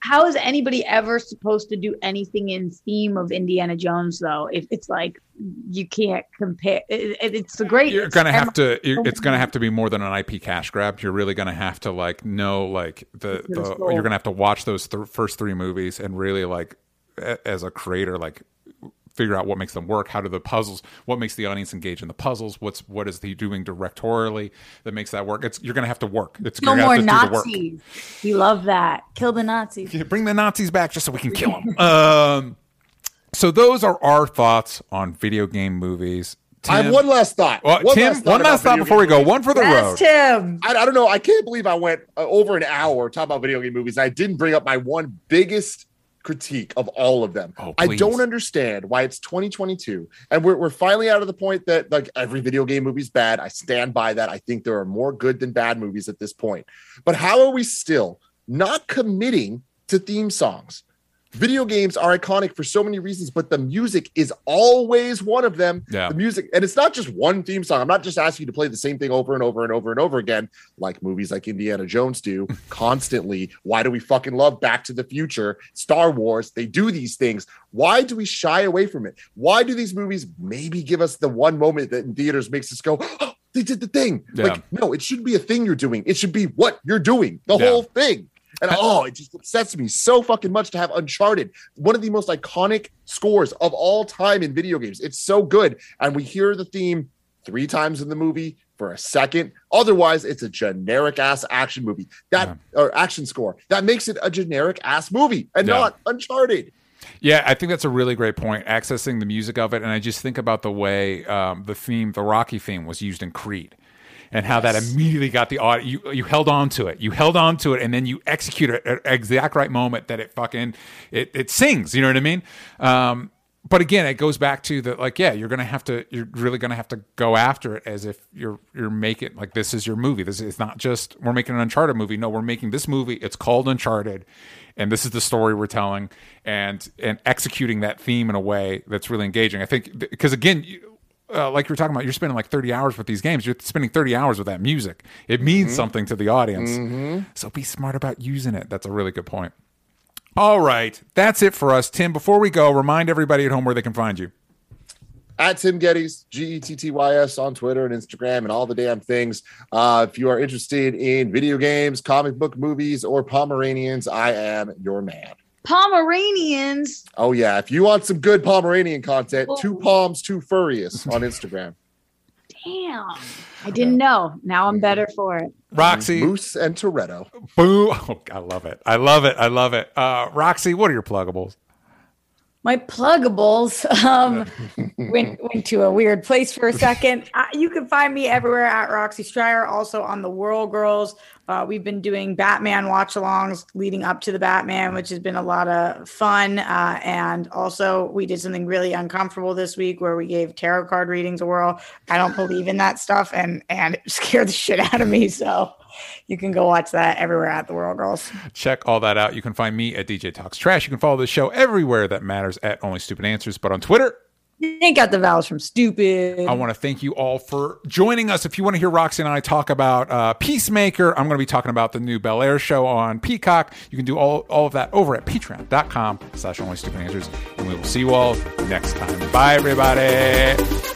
how is anybody ever supposed to do anything in theme of Indiana Jones though? If it's like you can't compare, it, it, it's the great. You're gonna have to. You're, it's gonna have to be more than an I P cash grab. You're really gonna have to like know like the. the you're gonna have to watch those th- first three movies and really like, a, as a creator, like figure out what makes them work. How do the puzzles? What makes the audience engage in the puzzles? What's what is he doing directorially that makes that work? It's you're gonna have to work. It's no you're more have to Nazis. Do the work. You love that. Kill the Nazis. Yeah, bring the Nazis back just so we can kill them. um, so those are our thoughts on video game movies. Tim, I have one last thought. Well, one Tim, last thought one last thought before we go. One for the road. Tim. I, I don't know. I can't believe I went uh, over an hour talking about video game movies. I didn't bring up my one biggest critique of all of them. Oh, I don't understand why it's twenty twenty-two and we're, we're finally out of the point that like every video game movie is bad. I stand by that. I think there are more good than bad movies at this point. But how are we still not committing to theme songs? Video games are iconic for so many reasons, but the music is always one of them. Yeah. The music, and it's not just one theme song. I'm not just asking you to play the same thing over and over and over and over again, like movies like Indiana Jones do constantly. Why do we fucking love Back to the Future, Star Wars? They do these things. Why do we shy away from it? Why do these movies maybe give us the one moment that in theaters makes us go, oh, they did the thing? Yeah. Like, no, it shouldn't be a thing you're doing. It should be what you're doing, the Yeah. whole thing. And oh, it just upsets me so fucking much to have Uncharted, one of the most iconic scores of all time in video games. It's so good. And we hear the theme three times in the movie for a second. Otherwise, it's a generic ass action movie that yeah. or action score that makes it a generic ass movie and yeah. not Uncharted. Yeah, I think that's a really great point, accessing the music of it. And I just think about the way um, the theme, the Rocky theme, was used in Creed. And how yes. that immediately got the audio. You, you held on to it. You held on to it, and then you execute it at the exact right moment that it fucking it, it sings. You know what I mean? Um, but again, it goes back to the like, yeah, you're gonna have to. You're really gonna have to go after it as if you're you're making like this is your movie. This is not just we're making an Uncharted movie. No, we're making this movie. It's called Uncharted, and this is the story we're telling, and and executing that theme in a way that's really engaging. I think because again. You, Uh, like you were talking about, you're spending like thirty hours with these games. You're spending thirty hours with that music. It means mm-hmm. something to the audience. Mm-hmm. So be smart about using it. That's a really good point. All right. That's it for us. Tim, before we go, remind everybody at home where they can find you. At Tim Gettys, G E T T Y S on Twitter and Instagram and all the damn things. Uh, if you are interested in video games, comic book movies, or Pomeranians, I am your man. Pomeranians. Oh yeah, if you want some good Pomeranian content, oh. Two Palms, Two Furious on Instagram. Damn, I didn't know. Now I'm better for it. Roxy, Moose and Toretto. Boo! Oh, I love it. I love it. I love it. Uh, Roxy, what are your pluggables? My pluggables um, went went to a weird place for a second. Uh, you can find me everywhere at Roxy Stryer, also on the Whirl Girls. Uh, we've been doing Batman watch-alongs leading up to the Batman, which has been a lot of fun. Uh, and also, we did something really uncomfortable this week where we gave tarot card readings a whirl. I don't believe in that stuff, and and it scared the shit out of me. So you can go watch that everywhere at the Whirl Girls. Check all that out. You can find me at D J Talks Trash. You can follow the show everywhere that matters at Only Stupid Answers, but on Twitter. Take out the vowels from stupid. I want to thank you all for joining us. If you want to hear Roxy and I talk about uh, Peacemaker, I'm going to be talking about the new Bel Air show on Peacock. You can do all, all of that over at patreon.com slash Only Stupid Answers. And we will see you all next time. Bye, everybody.